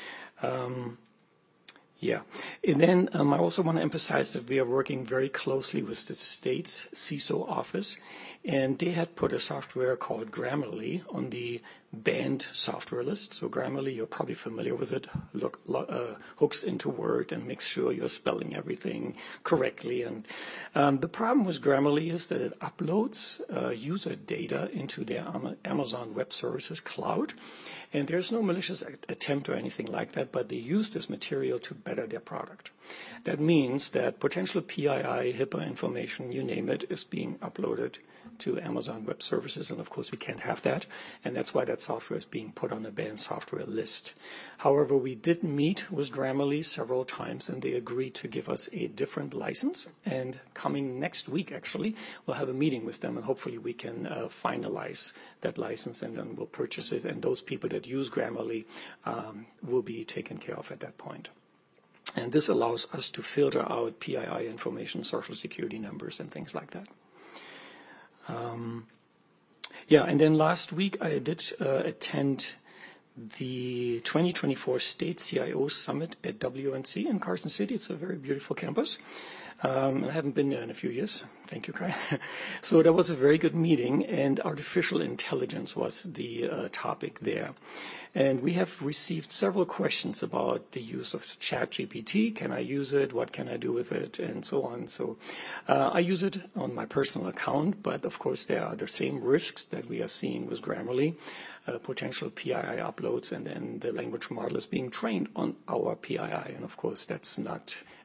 Um, Yeah. And then um, I also want to emphasize that we are working very closely with the state's C I S O office, and they had put a software called Grammarly on the banned software list. So Grammarly, you're probably familiar with it, look, uh, hooks into Word and makes sure you're spelling everything correctly. And um, the problem with Grammarly is that it uploads uh, user data into their Amazon Web Services cloud. And there's no malicious attempt or anything like that, but they use this material to better their product. That means that potential P I I, HIPAA information, you name it, is being uploaded to Amazon Web Services, and of course we can't have that, and that's why that software is being put on a banned software list. However, we did meet with Grammarly several times, and they agreed to give us a different license, and coming next week, actually, we'll have a meeting with them, and hopefully we can uh, finalize that license, and then we'll purchase it, and those people that use Grammarly um, will be taken care of at that point. And this allows us to filter out P I I information, social security numbers, and things like that. Um, yeah, and then last week I did uh, attend the twenty twenty-four State C I O Summit at W N C in Carson City. It's a very beautiful campus. Um, I haven't been there in a few years. Thank you, Kai. So that was a very good meeting, and artificial intelligence was the uh, topic there. And we have received several questions about the use of ChatGPT. Can I use it? What can I do with it? And so on. So uh, I use it on my personal account, but of course there are the same risks that we are seeing with Grammarly, uh, potential P I I uploads, and then the language model is being trained on our P I I. And of course that's not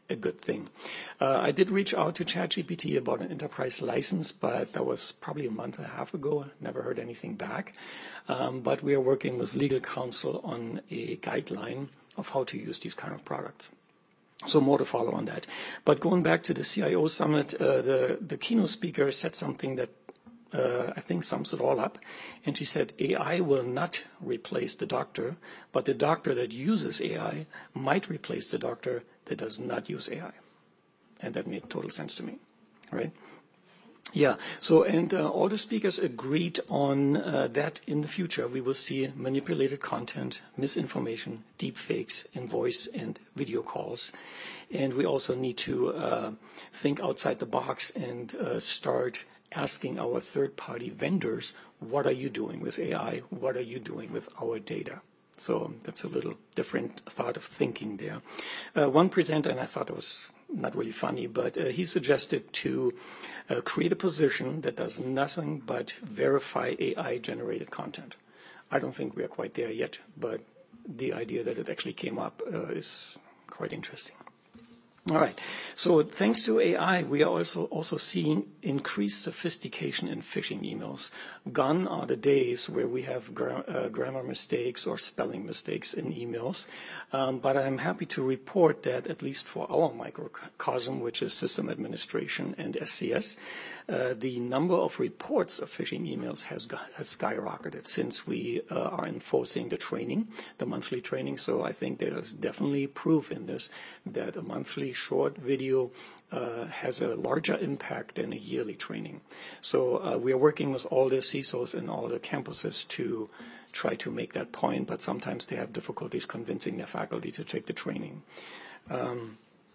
a good thing. Uh, I did reach out to ChatGPT about an enterprise license, but that was probably a month and a half ago. Never heard anything back. Um, but we are working with legal counsel on a guideline of how to use these kind of products. So more to follow on that. But going back to the C I O Summit, uh, the, the keynote speaker said something that uh, I think sums it all up. And she said, A I will not replace the doctor, but the doctor that uses A I might replace the doctor that does not use A I. And that made total sense to me, right? Yeah, so, and uh, all the speakers agreed on uh, that in the future we will see manipulated content, misinformation, deep fakes in voice and video calls. And we also need to uh, think outside the box and uh, start asking our third-party vendors, what are you doing with A I? What are you doing with our data? So that's a little different thought of thinking there. Uh, one presenter, and I thought it was not really funny, but uh, he suggested to uh, create a position that does nothing but verify A I-generated content. I don't think we are quite there yet, but the idea that it actually came up uh, is quite interesting. All right. So thanks to A I, we are also also seeing increased sophistication in phishing emails. Gone are the days where we have gra- uh, grammar mistakes or spelling mistakes in emails. Um, but I'm happy to report that at least for our microcosm, which is system administration and S C S, uh, the number of reports of phishing emails has, has skyrocketed since we uh, are enforcing the training, the monthly training. So I think there is definitely proof in this that a monthly short video uh, has a larger impact than a yearly training. So uh, we are working with all the C I S Os and all the campuses to try to make that point, but sometimes they have difficulties convincing their faculty to take the training. Um,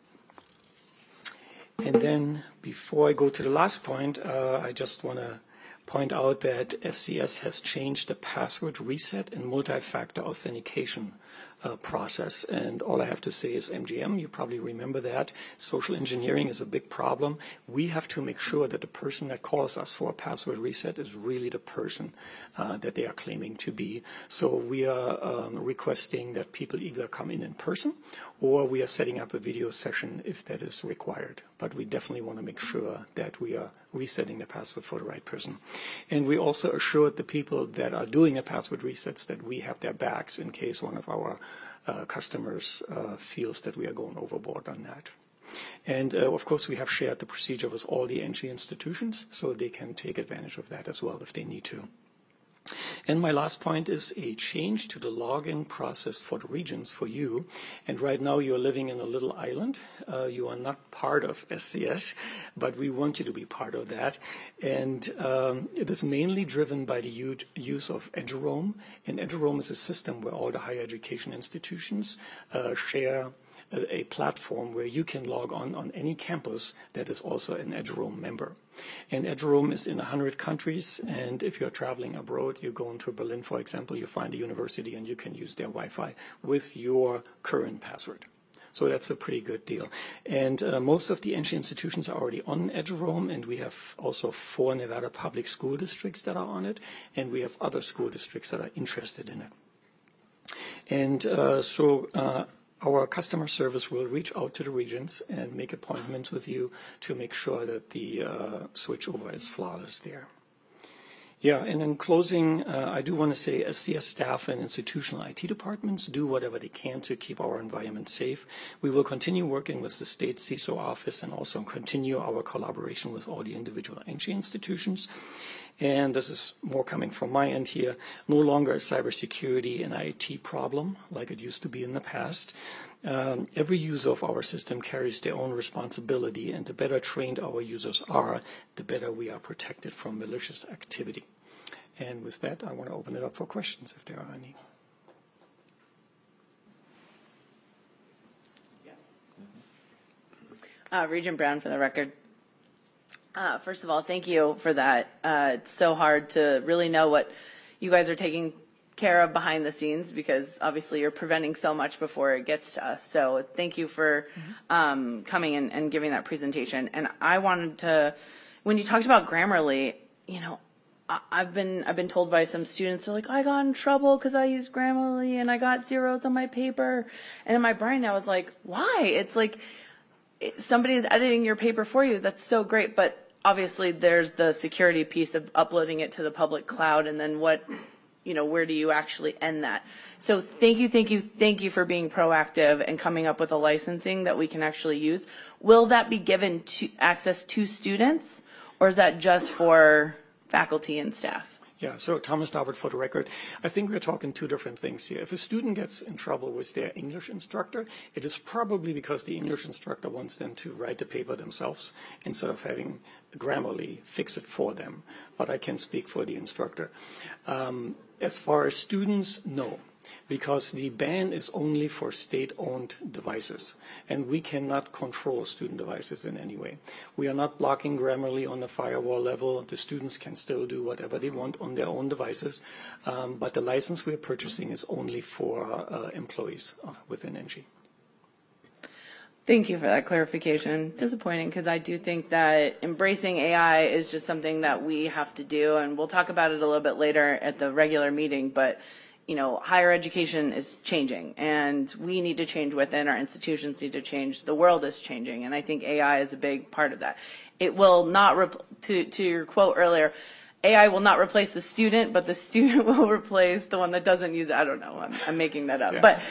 and then before I go to the last point, uh, I just want to point out that S C S has changed the password reset and multi-factor authentication uh, process. And all I have to say is M G M, you probably remember that. Social engineering is a big problem. We have to make sure that the person that calls us for a password reset is really the person uh, that they are claiming to be. So we are um, requesting that people either come in in person or we are setting up a video session if that is required. But we definitely want to make sure that we are resetting the password for the right person. And we also assured the people that are doing a password resets that we have their backs in case one of our uh, customers uh, feels that we are going overboard on that. And uh, of course, we have shared the procedure with all the N G institutions, so they can take advantage of that as well if they need to. And my last point is a change to the login process for the regions for you. And right now you're living in a little island. Uh, you are not part of S C S, but we want you to be part of that. And um, it is mainly driven by the use of Eduroam. And Eduroam is a system where all the higher education institutions uh, share a, a platform where you can log on on any campus that is also an Eduroam member. And Eduroam is in one hundred countries, and if you're traveling abroad, you go into Berlin, for example, you find a university and you can use their Wi-Fi with your current password. So that's a pretty good deal. And uh, most of the N G institutions are already on Eduroam, and we have also four Nevada public school districts that are on it, and we have other school districts that are interested in it. And uh, so uh, our customer service will reach out to the regions and make appointments with you to make sure that the uh, switchover is flawless there. Yeah, and in closing, uh, I do want to say S C S staff and institutional I T departments do whatever they can to keep our environment safe. We will continue working with the state C I S O office and also continue our collaboration with all the individual N G institutions. And this is more coming from my end here, no longer a cybersecurity and I T problem like it used to be in the past. Um, every user of our system carries their own responsibility, and the better trained our users are, the better we are protected from malicious activity. And with that, I want to open it up for questions if there are any. Uh, Regent Brown for the record. Uh, first of all, thank you for that. Uh, it's so hard to really know what you guys are taking care of behind the scenes, because obviously you're preventing so much before it gets to us. So thank you for um, coming in and giving that presentation. And I wanted to, when you talked about Grammarly, you know, I, I've been I've been told by some students, they're like, I got in trouble because I used Grammarly and I got zeros on my paper. And in my brain, I was like, why? It's like, it, somebody is editing your paper for you. That's so great. But obviously there's the security piece of uploading it to the public cloud, and then what, you know, where do you actually end that? So thank you, thank you, thank you for being proactive and coming up with a licensing that we can actually use. Will that be given to access to students, or is that just for faculty and staff? Yeah, so Thomas Daubert for the record. I think we're talking two different things here. If a student gets in trouble with their English instructor, it is probably because the English instructor wants them to write the paper themselves instead of having Grammarly fix it for them. But I can speak for the instructor. Um, as far as students, no. Because the ban is only for state-owned devices, and we cannot control student devices in any way. We are not blocking Grammarly on the firewall level. The students can still do whatever they want on their own devices, um, but the license we are purchasing is only for uh, employees uh, within N G. Thank you for that clarification. Disappointing, because I do think that embracing A I is just something that we have to do, and we'll talk about it a little bit later at the regular meeting, but you know, higher education is changing, and we need to change within. Our institutions need to change. The world is changing, and I think A I is a big part of that. It will not, rep- to, to your quote earlier, A I will not replace the student, but the student will replace the one that doesn't use it. I don't know. I'm, I'm making that up. Yeah. But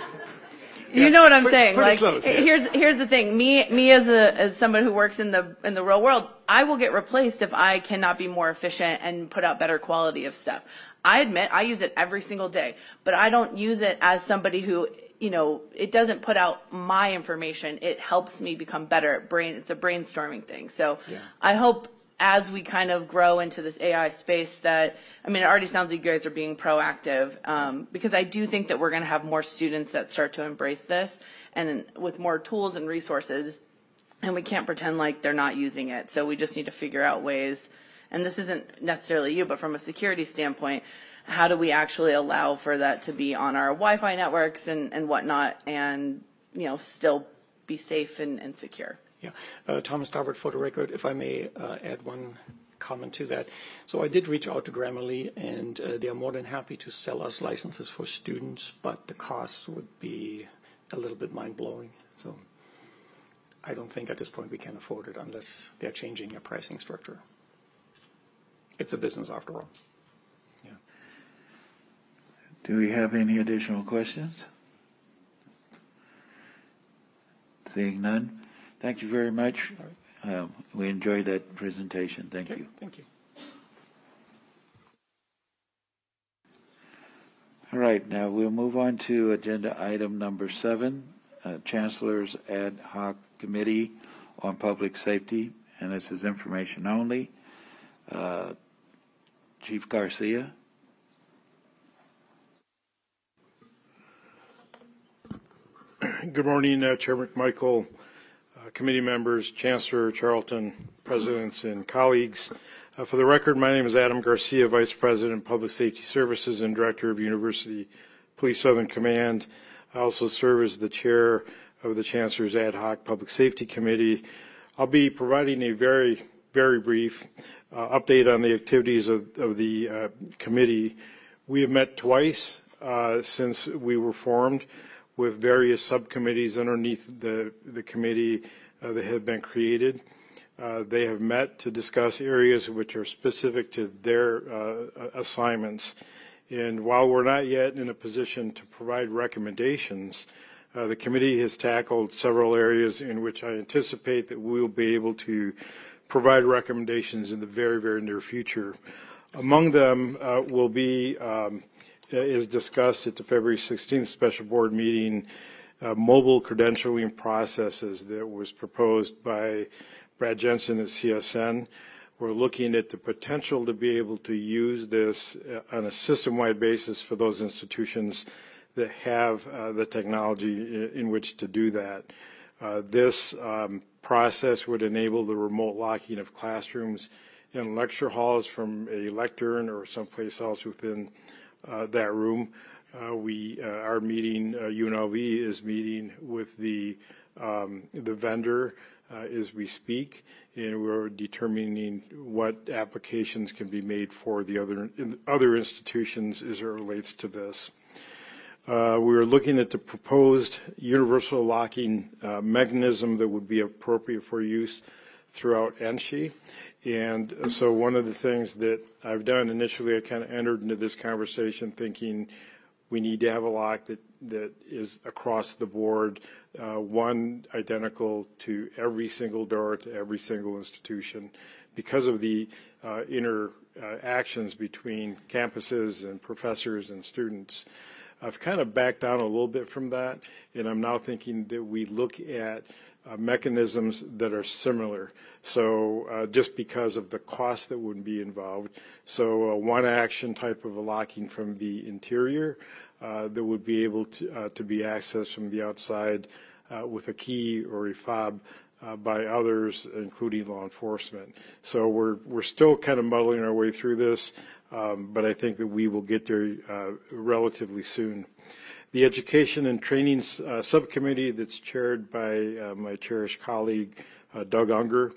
you yeah, know what I'm pretty, saying. Pretty like, close, yes. here's here's the thing. Me me as a as someone who works in the in the real world, I will get replaced if I cannot be more efficient and put out better quality of stuff. I admit I use it every single day, but I don't use it as somebody who, you know, it doesn't put out my information. It helps me become better at brain. It's a brainstorming thing. So yeah. I hope as we kind of grow into this A I space that, I mean, it already sounds like you guys are being proactive, um, because I do think that we're going to have more students that start to embrace this, and with more tools and resources, and we can't pretend like they're not using it. So we just need to figure out ways. And this isn't necessarily you, but from a security standpoint, how do we actually allow for that to be on our Wi-Fi networks and, and whatnot, and, you know, still be safe and, and secure? Yeah. Uh, Thomas Daubert for the record, if I may uh, add one comment to that. So I did reach out to Grammarly, and uh, they are more than happy to sell us licenses for students, but the cost would be a little bit mind-blowing. So I don't think at this point we can afford it unless they're changing their pricing structure. It's a business after all. Yeah. Do we have any additional questions? Seeing none. Thank you very much. Um, we enjoyed that presentation. Thank okay. you. Thank you. All right. Now we'll move on to agenda item number seven, uh, Chancellor's Ad Hoc Committee on Public Safety, and this is information only. Uh, Chief Garcia. Good morning, uh, Chair McMichael, uh, committee members, Chancellor Charlton, presidents, and colleagues. Uh, for the record, my name is Adam Garcia, Vice President, Public Safety Services and Director of University Police Southern Command. I also serve as the chair of the Chancellor's Ad Hoc Public Safety Committee. I'll be providing a very, very brief Uh, update on the activities of, of the uh, committee. We have met twice uh, since we were formed, with various subcommittees underneath the, the committee uh, that have been created. Uh, they have met to discuss areas which are specific to their uh, assignments. And while we're not yet in a position to provide recommendations, uh, the committee has tackled several areas in which I anticipate that we will be able to provide recommendations in the very, very near future. Among them uh, will be, um, as discussed at the February sixteenth special board meeting, uh, mobile credentialing processes that was proposed by Brad Jensen at C S N. We're looking at the potential to be able to use this on a system-wide basis for those institutions that have uh, the technology in, in which to do that. Uh, this um, process would enable the remote locking of classrooms in lecture halls from a lectern or someplace else within uh, that room. Uh, we uh, our meeting, uh, U N L V is meeting with the um, the vendor uh, as we speak, and we're determining what applications can be made for the other in other institutions as it relates to this. Uh, we were looking at the proposed universal locking uh, mechanism that would be appropriate for use throughout N S H E. And so one of the things that I've done initially, I kind of entered into this conversation thinking we need to have a lock that, that is across the board, uh, one identical to every single door to every single institution because of the uh, interactions uh, between campuses and professors and students. I've kind of backed down a little bit from that, and I'm now thinking that we look at uh, mechanisms that are similar. So uh, just because of the cost that would be involved. So uh, one action type of a locking from the interior uh, that would be able to, uh, to be accessed from the outside uh, with a key or a fob uh, by others, including law enforcement. So we're, we're still kind of muddling our way through this. Um, but I think that we will get there uh, relatively soon. The Education and Training uh, Subcommittee that's chaired by uh, my cherished colleague, uh, Doug Unger,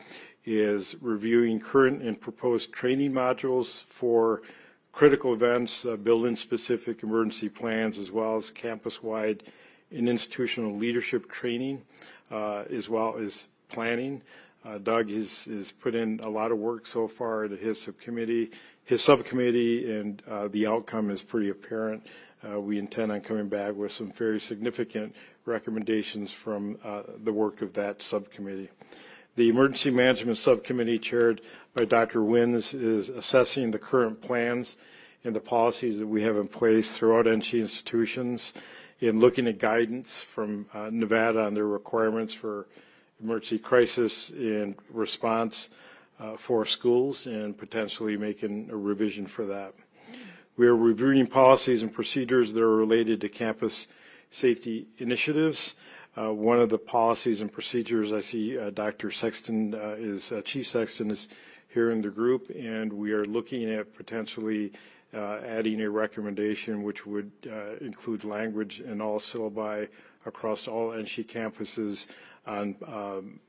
is reviewing current and proposed training modules for critical events, uh, building-specific emergency plans, as well as campus-wide and institutional leadership training, uh, as well as planning. Uh, Doug has, has put in a lot of work so far to his subcommittee, his subcommittee, and uh, the outcome is pretty apparent. Uh, we intend on coming back with some very significant recommendations from uh, the work of that subcommittee. The Emergency Management Subcommittee, chaired by Doctor Wins, is assessing the current plans and the policies that we have in place throughout N S H E institutions and looking at guidance from uh, Nevada on their requirements for emergency crisis and response uh, for schools and potentially making a revision for that. We are reviewing policies and procedures that are related to campus safety initiatives. Uh, one of the policies and procedures, I see uh, Doctor Sexton uh, is, uh, Chief Sexton is here in the group, and we are looking at potentially uh, adding a recommendation which would uh, include language in all syllabi across all N S H E campuses on, um,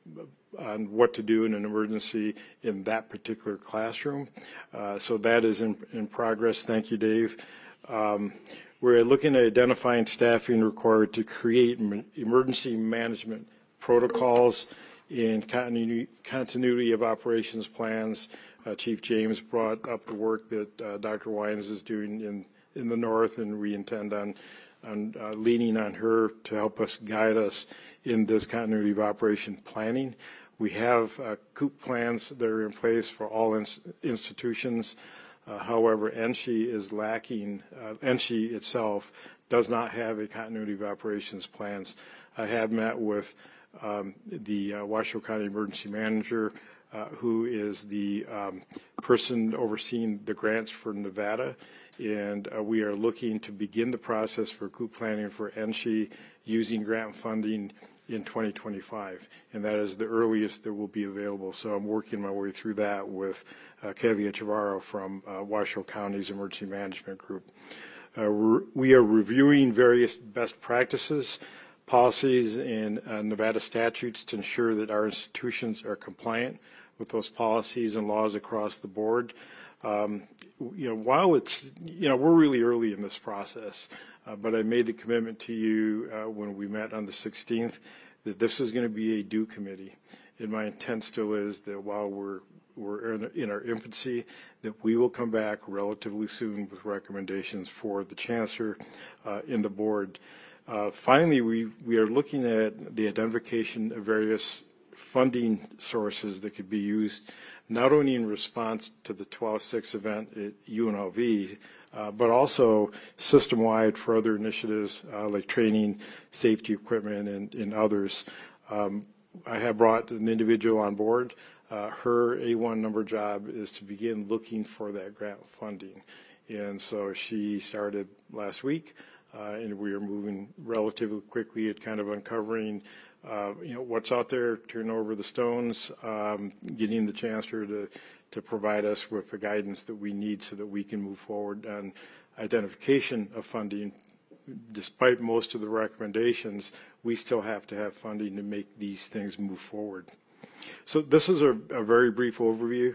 on what to do in an emergency in that particular classroom. Uh, so that is in, in progress. Thank you, Dave. Um, we're looking at identifying staffing required to create emergency management protocols and continuity, continuity of operations plans. Uh, Chief James brought up the work that uh, Doctor Wines is doing in, in the north, and we intend on on uh, leaning on her to help us guide us in this continuity of operation planning. We have uh, C O O P plans that are in place for all ins institutions. Uh, however, N S H E is lacking. Uh, N S H E itself does not have a continuity of operations plans. I have met with um, the uh, Washoe County Emergency Manager, uh, who is the um, person overseeing the grants for Nevada. And uh, we are looking to begin the process for C O O P planning for N S H E using grant funding in twenty twenty-five, and that is the earliest that will be available. So I'm working my way through that with uh, Kelia Chavarro from uh, Washoe County's Emergency Management Group. Uh, we are reviewing various best practices, policies, and uh, Nevada statutes to ensure that our institutions are compliant with those policies and laws across the board. Um, you know, while it's, you know, we're really early in this process, uh, but I made the commitment to you uh, when we met on the sixteenth that this is going to be a due committee. And my intent still is that while we're, we're in, in our infancy, that we will come back relatively soon with recommendations for the chancellor uh, in the board. Uh, finally, we, we are looking at the identification of various funding sources that could be used not only in response to the twelve six event at U N L V, uh, but also system-wide for other initiatives uh, like training, safety equipment, and, and others. Um, I have brought an individual on board. Uh, her A one number job is to begin looking for that grant funding. And so she started last week, uh, and we are moving relatively quickly at kind of uncovering Uh, you know, what's out there, turning over the stones, um, getting the chancellor to, to provide us with the guidance that we need so that we can move forward on identification of funding. Despite most of the recommendations, we still have to have funding to make these things move forward. So this is a, a very brief overview.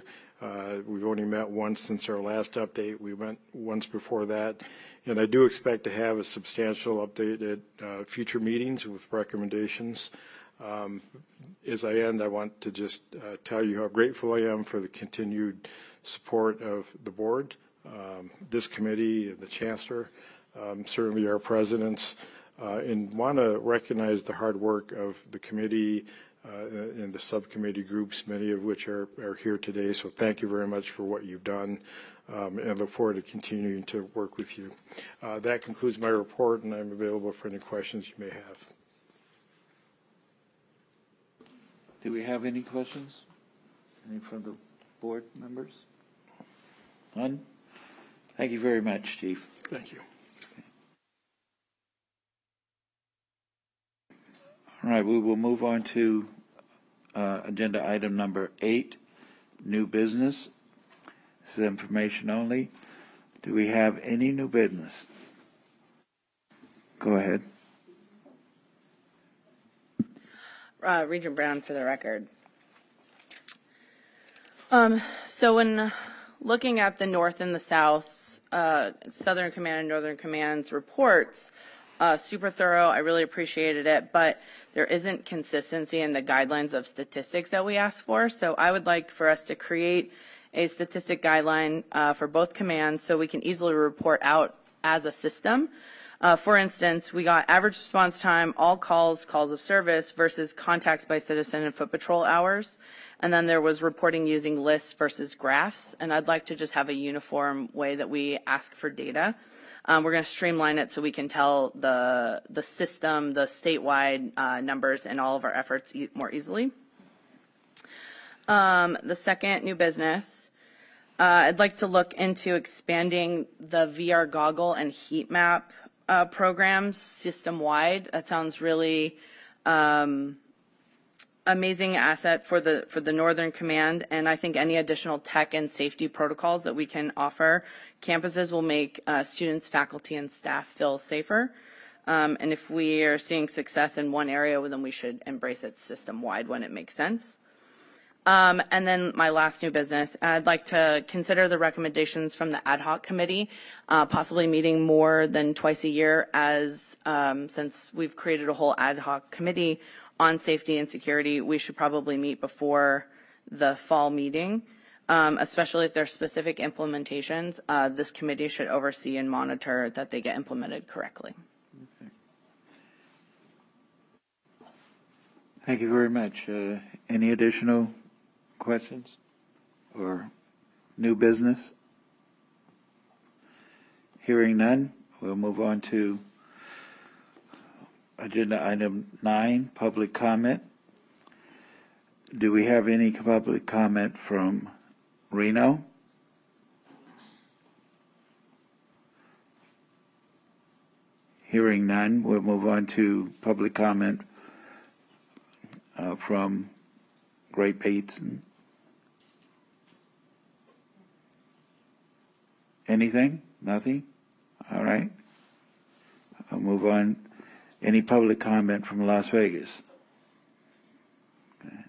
Uh, we've only met once since our last update. We met once before that. And I do expect to have a substantial update at uh, future meetings with recommendations. Um, as I end, I want to just uh, tell you how grateful I am for the continued support of the board, um, this committee, and the chancellor, um, certainly our presidents, uh, and want to recognize the hard work of the committee uh, and the subcommittee groups, many of which are, are here today. So thank you very much for what you've done, um, and I look forward to continuing to work with you. Uh, that concludes my report, and I'm available for any questions you may have. Do we have any questions? Any from the board members? None? Thank you very much, Chief. Thank you. All right, we will move on to uh, agenda item number eight, new business. This is information only. Do we have any new business? Go ahead. Uh, Regent Brown for the record. Um, so when looking at the North and the South, uh, Southern Command and Northern Command's reports, uh, super thorough, I really appreciated it, but there isn't consistency in the guidelines of statistics that we asked for. So I would like for us to create a statistic guideline uh, for both commands so we can easily report out as a system. Uh, for instance, we got average response time, all calls, calls of service versus contacts by citizen and foot patrol hours. And then there was reporting using lists versus graphs. And I'd like to just have a uniform way that we ask for data. Um, we're going to streamline it so we can tell the, the system, the statewide uh, numbers in all of our efforts e- more easily. Um, the second, new business. Uh, I'd like to look into expanding the V R goggle and heat map Uh, programs system-wide. That sounds really um, amazing asset for the for the Northern Command, and I think any additional tech and safety protocols that we can offer campuses will make uh, students, faculty, and staff feel safer. Um, and if we are seeing success in one area, well, then we should embrace it system-wide when it makes sense. Um, and then my last new business, I'd like to consider the recommendations from the ad hoc committee, uh, possibly meeting more than twice a year as, um, since we've created a whole ad hoc committee on safety and security, we should probably meet before the fall meeting, um, especially if there's specific implementations. Uh, this committee should oversee and monitor that they get implemented correctly. Okay. Thank you very much. Uh, any additional questions or new business? Hearing none, we'll move on to agenda item nine, public comment. Do we have any public comment from Reno? Hearing none, we'll move on to public comment uh, from Great Basin. Anything? Nothing? All right. I'll move on. Any public comment from Las Vegas? Okay.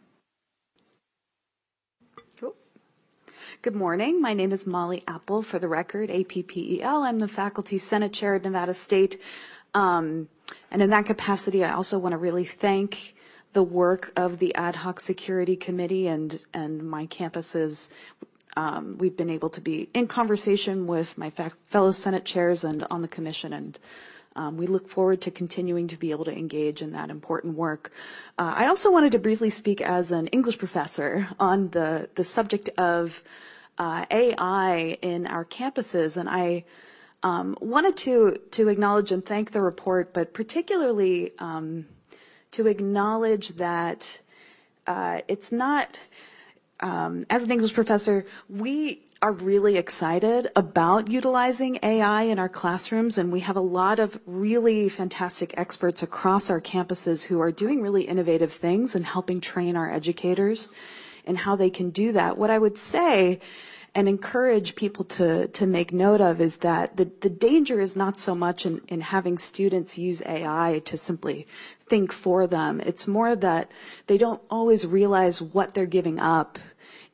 Cool. Good morning. My name is Molly Apple, for the record, A P P E L. I'm the Faculty Senate Chair at Nevada State. Um, and in that capacity, I also want to really thank the work of the Ad Hoc Security Committee and, and my campuses. Um, we've been able to be in conversation with my fa- fellow Senate chairs and on the commission, and um, we look forward to continuing to be able to engage in that important work. Uh, I also wanted to briefly speak as an English professor on the, the subject of uh, A I in our campuses, and I um, wanted to, to acknowledge and thank the report, but particularly um, to acknowledge that uh, it's not... Um, as an English professor, we are really excited about utilizing A I in our classrooms, and we have a lot of really fantastic experts across our campuses who are doing really innovative things and helping train our educators in how they can do that. What I would say and encourage people to, to make note of is that the, the danger is not so much in, in having students use A I to simply think for them. It's more that they don't always realize what they're giving up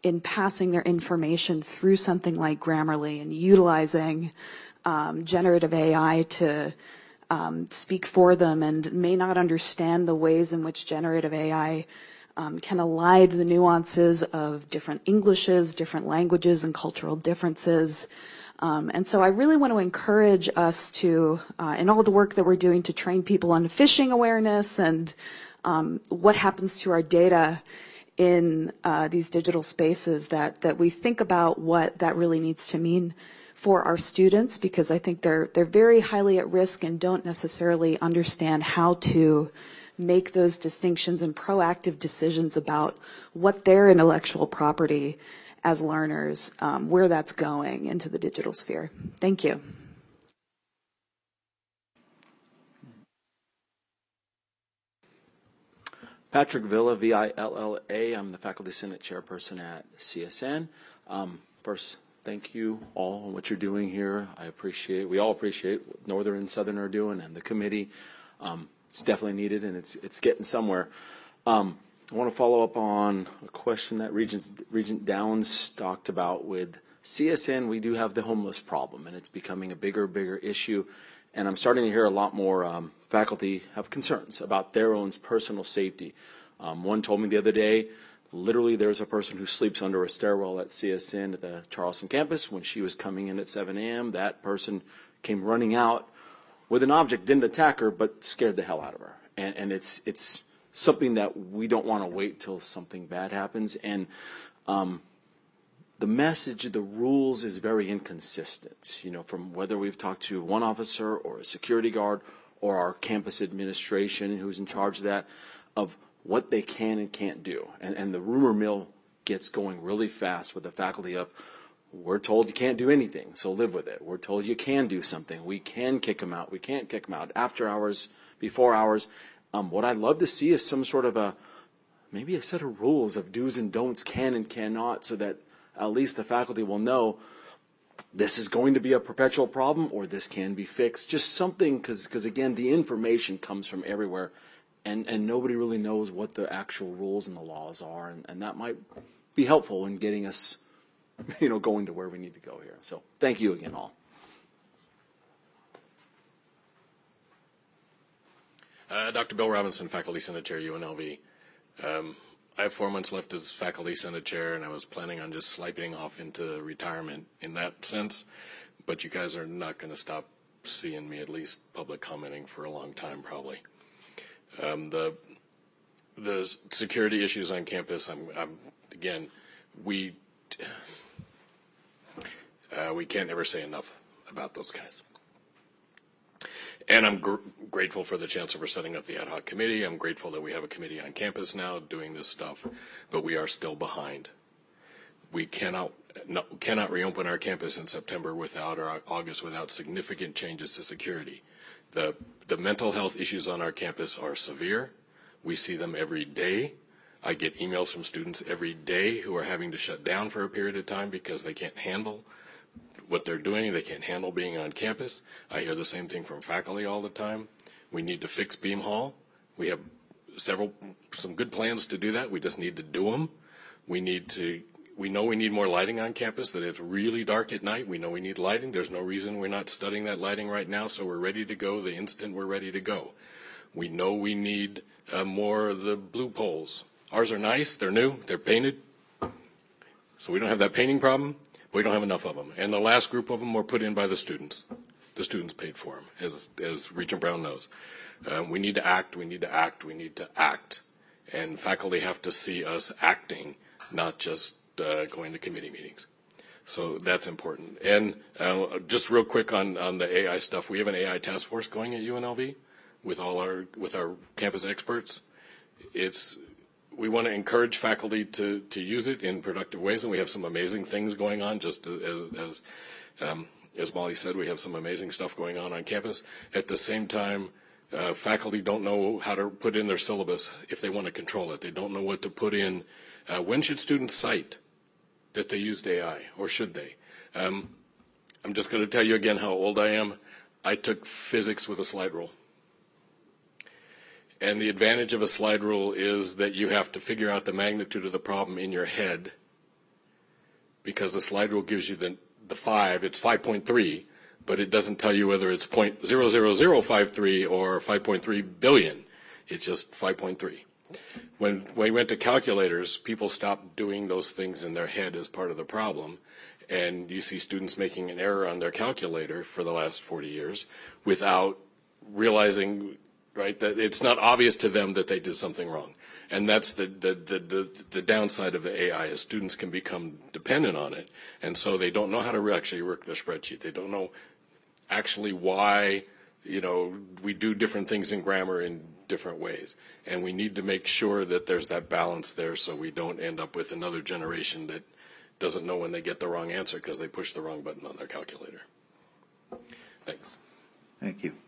in passing their information through something like Grammarly and utilizing um, generative A I to um, speak for them and may not understand the ways in which generative A I um, can elide the nuances of different Englishes, different languages, and cultural differences. Um, and so I really want to encourage us to, uh, in all the work that we're doing to train people on phishing awareness and um, what happens to our data in uh, these digital spaces, that, that we think about what that really needs to mean for our students, because I think they're, they're very highly at risk and don't necessarily understand how to make those distinctions and proactive decisions about what their intellectual property as learners, um, where that's going into the digital sphere. Thank you. Patrick Villa, V I L L A. I'm the Faculty Senate Chairperson at C S N. Um, first, thank you all on what you're doing here. I appreciate, we all appreciate what Northern and Southern are doing, and the committee. Um, it's definitely needed, and it's it's getting somewhere. Um, I want to follow up on a question that Regent, Regent Downs talked about. With C S N, we do have the homeless problem, and it's becoming a bigger, bigger issue. And I'm starting to hear a lot more um, faculty have concerns about their own personal safety. Um, one told me the other day, literally there's a person who sleeps under a stairwell at C S N at the Charleston campus. When she was coming in at seven a m, that person came running out with an object, didn't attack her, but scared the hell out of her. And, and it's it's something that we don't want to wait till something bad happens. And um, the message, the rules is very inconsistent, you know, from whether we've talked to one officer or a security guard or our campus administration who's in charge of that, of what they can and can't do. And, and the rumor mill gets going really fast with the faculty of, we're told you can't do anything, so live with it. We're told you can do something. We can kick them out. We can't kick them out. After hours, before hours. Um, what I'd love to see is some sort of a, maybe a set of rules of do's and don'ts, can and cannot, so that at least the faculty will know this is going to be a perpetual problem or this can be fixed. Just something, because because again, the information comes from everywhere, and, and nobody really knows what the actual rules and the laws are, and, and that might be helpful in getting us, you know, going to where we need to go here. So thank you again, all. Uh, Doctor Bill Robinson, Faculty Senate Chair, U N L V. Um, I have four months left as Faculty Senate Chair, and I was planning on just sliding off into retirement in that sense, but you guys are not going to stop seeing me, at least public commenting, for a long time probably. Um, the the security issues on campus, I'm, I'm again, we uh, we can't ever say enough about those guys. And I'm gr grateful for the Chancellor for setting up the ad hoc committee. I'm grateful that we have a committee on campus now doing this stuff, but we are still behind. We cannot no, cannot reopen our campus in September without, or August, without significant changes to security. The, the mental health issues on our campus are severe. We see them every day. I get emails from students every day who are having to shut down for a period of time because they can't handle what they're doing. They can't handle being on campus. I hear the same thing from faculty all the time. We need to fix Beam Hall. We have several, some good plans to do that. We just need to do them. We need to, we know we need more lighting on campus, that it's really dark at night. We know we need lighting. There's no reason we're not studying that lighting right now, so we're ready to go the instant we're ready to go. We know we need uh, more of the blue poles. Ours are nice. They're new. They're painted. So we don't have that painting problem. We don't have enough of them. And the last group of them were put in by the students. The students paid for them, as, as Regent Brown knows. Um, we need to act, we need to act, we need to act. And faculty have to see us acting, not just uh, going to committee meetings. So that's important. And uh, just real quick on, on the A I stuff, we have an A I task force going at U N L V with all our, with our campus experts. It's, we want to encourage faculty to, to use it in productive ways, and we have some amazing things going on. Just as, as, um, as Molly said, we have some amazing stuff going on on campus. At the same time, uh, faculty don't know how to put in their syllabus if they want to control it. They don't know what to put in. Uh, when should students cite that they used A I, or should they? Um, I'm just going to tell you again how old I am. I took physics with a slide rule. And the advantage of a slide rule is that you have to figure out the magnitude of the problem in your head because the slide rule gives you the, the five, it's five point three, but it doesn't tell you whether it's zero point zero zero zero five three or five point three billion. It's just five point three. When, when we went to calculators, people stopped doing those things in their head as part of the problem. And you see students making an error on their calculator for the last forty years without realizing, right, that it's not obvious to them that they did something wrong. And that's the, the, the, the, the downside of the A I, is students can become dependent on it. And so they don't know how to actually work their spreadsheet. They don't know actually why, you know, we do different things in grammar in different ways. And we need to make sure that there's that balance there so we don't end up with another generation that doesn't know when they get the wrong answer because they pushed the wrong button on their calculator. Thanks. Thank you.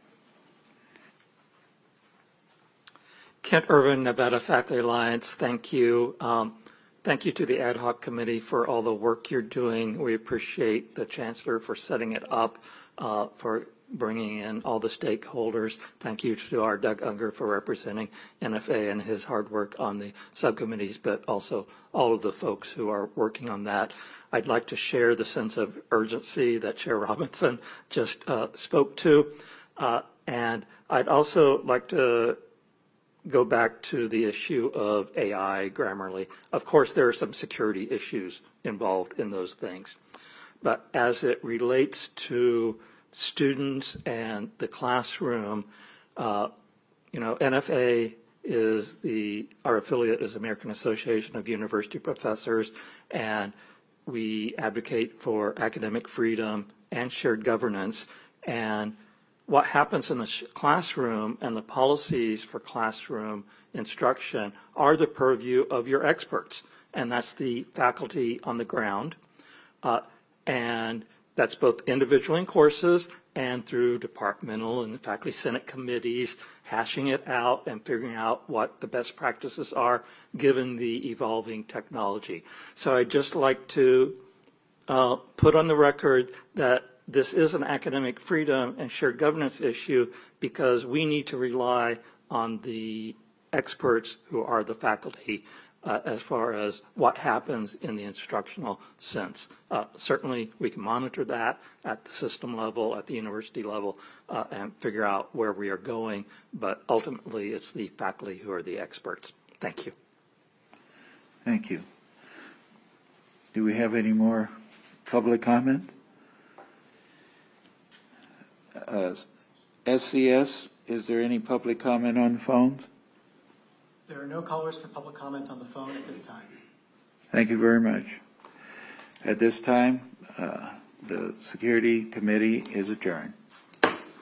Kent Irvin, Nevada Faculty Alliance, thank you. Um, thank you to the ad hoc committee for all the work you're doing. We appreciate the chancellor for setting it up, uh, for bringing in all the stakeholders. Thank you to our Doug Unger for representing N F A and his hard work on the subcommittees, but also all of the folks who are working on that. I'd like to share the sense of urgency that Chair Robinson just uh, spoke to. Uh, and I'd also like to go back to the issue of A I, Grammarly. Of course, there are some security issues involved in those things. But as it relates to students and the classroom, uh, you know, N F A is the, our affiliate is American Association of University Professors, and we advocate for academic freedom and shared governance. And what happens in the sh- classroom and the policies for classroom instruction are the purview of your experts, and that's the faculty on the ground. Uh, and that's both individually in courses and through departmental and faculty senate committees, hashing it out and figuring out what the best practices are given the evolving technology. So I'd just like to uh, put on the record that this is an academic freedom and shared governance issue because we need to rely on the experts who are the faculty uh, as far as what happens in the instructional sense. Uh, certainly we can monitor that at the system level, at the university level, uh, and figure out where we are going, but ultimately it's the faculty who are the experts. Thank you. Thank you. Do we have any more public comment? Uh, S C S, is there any public comment on the phones? There are no callers for public comment on the phone at this time. Thank you very much. At this time, uh, the Security Committee is adjourned.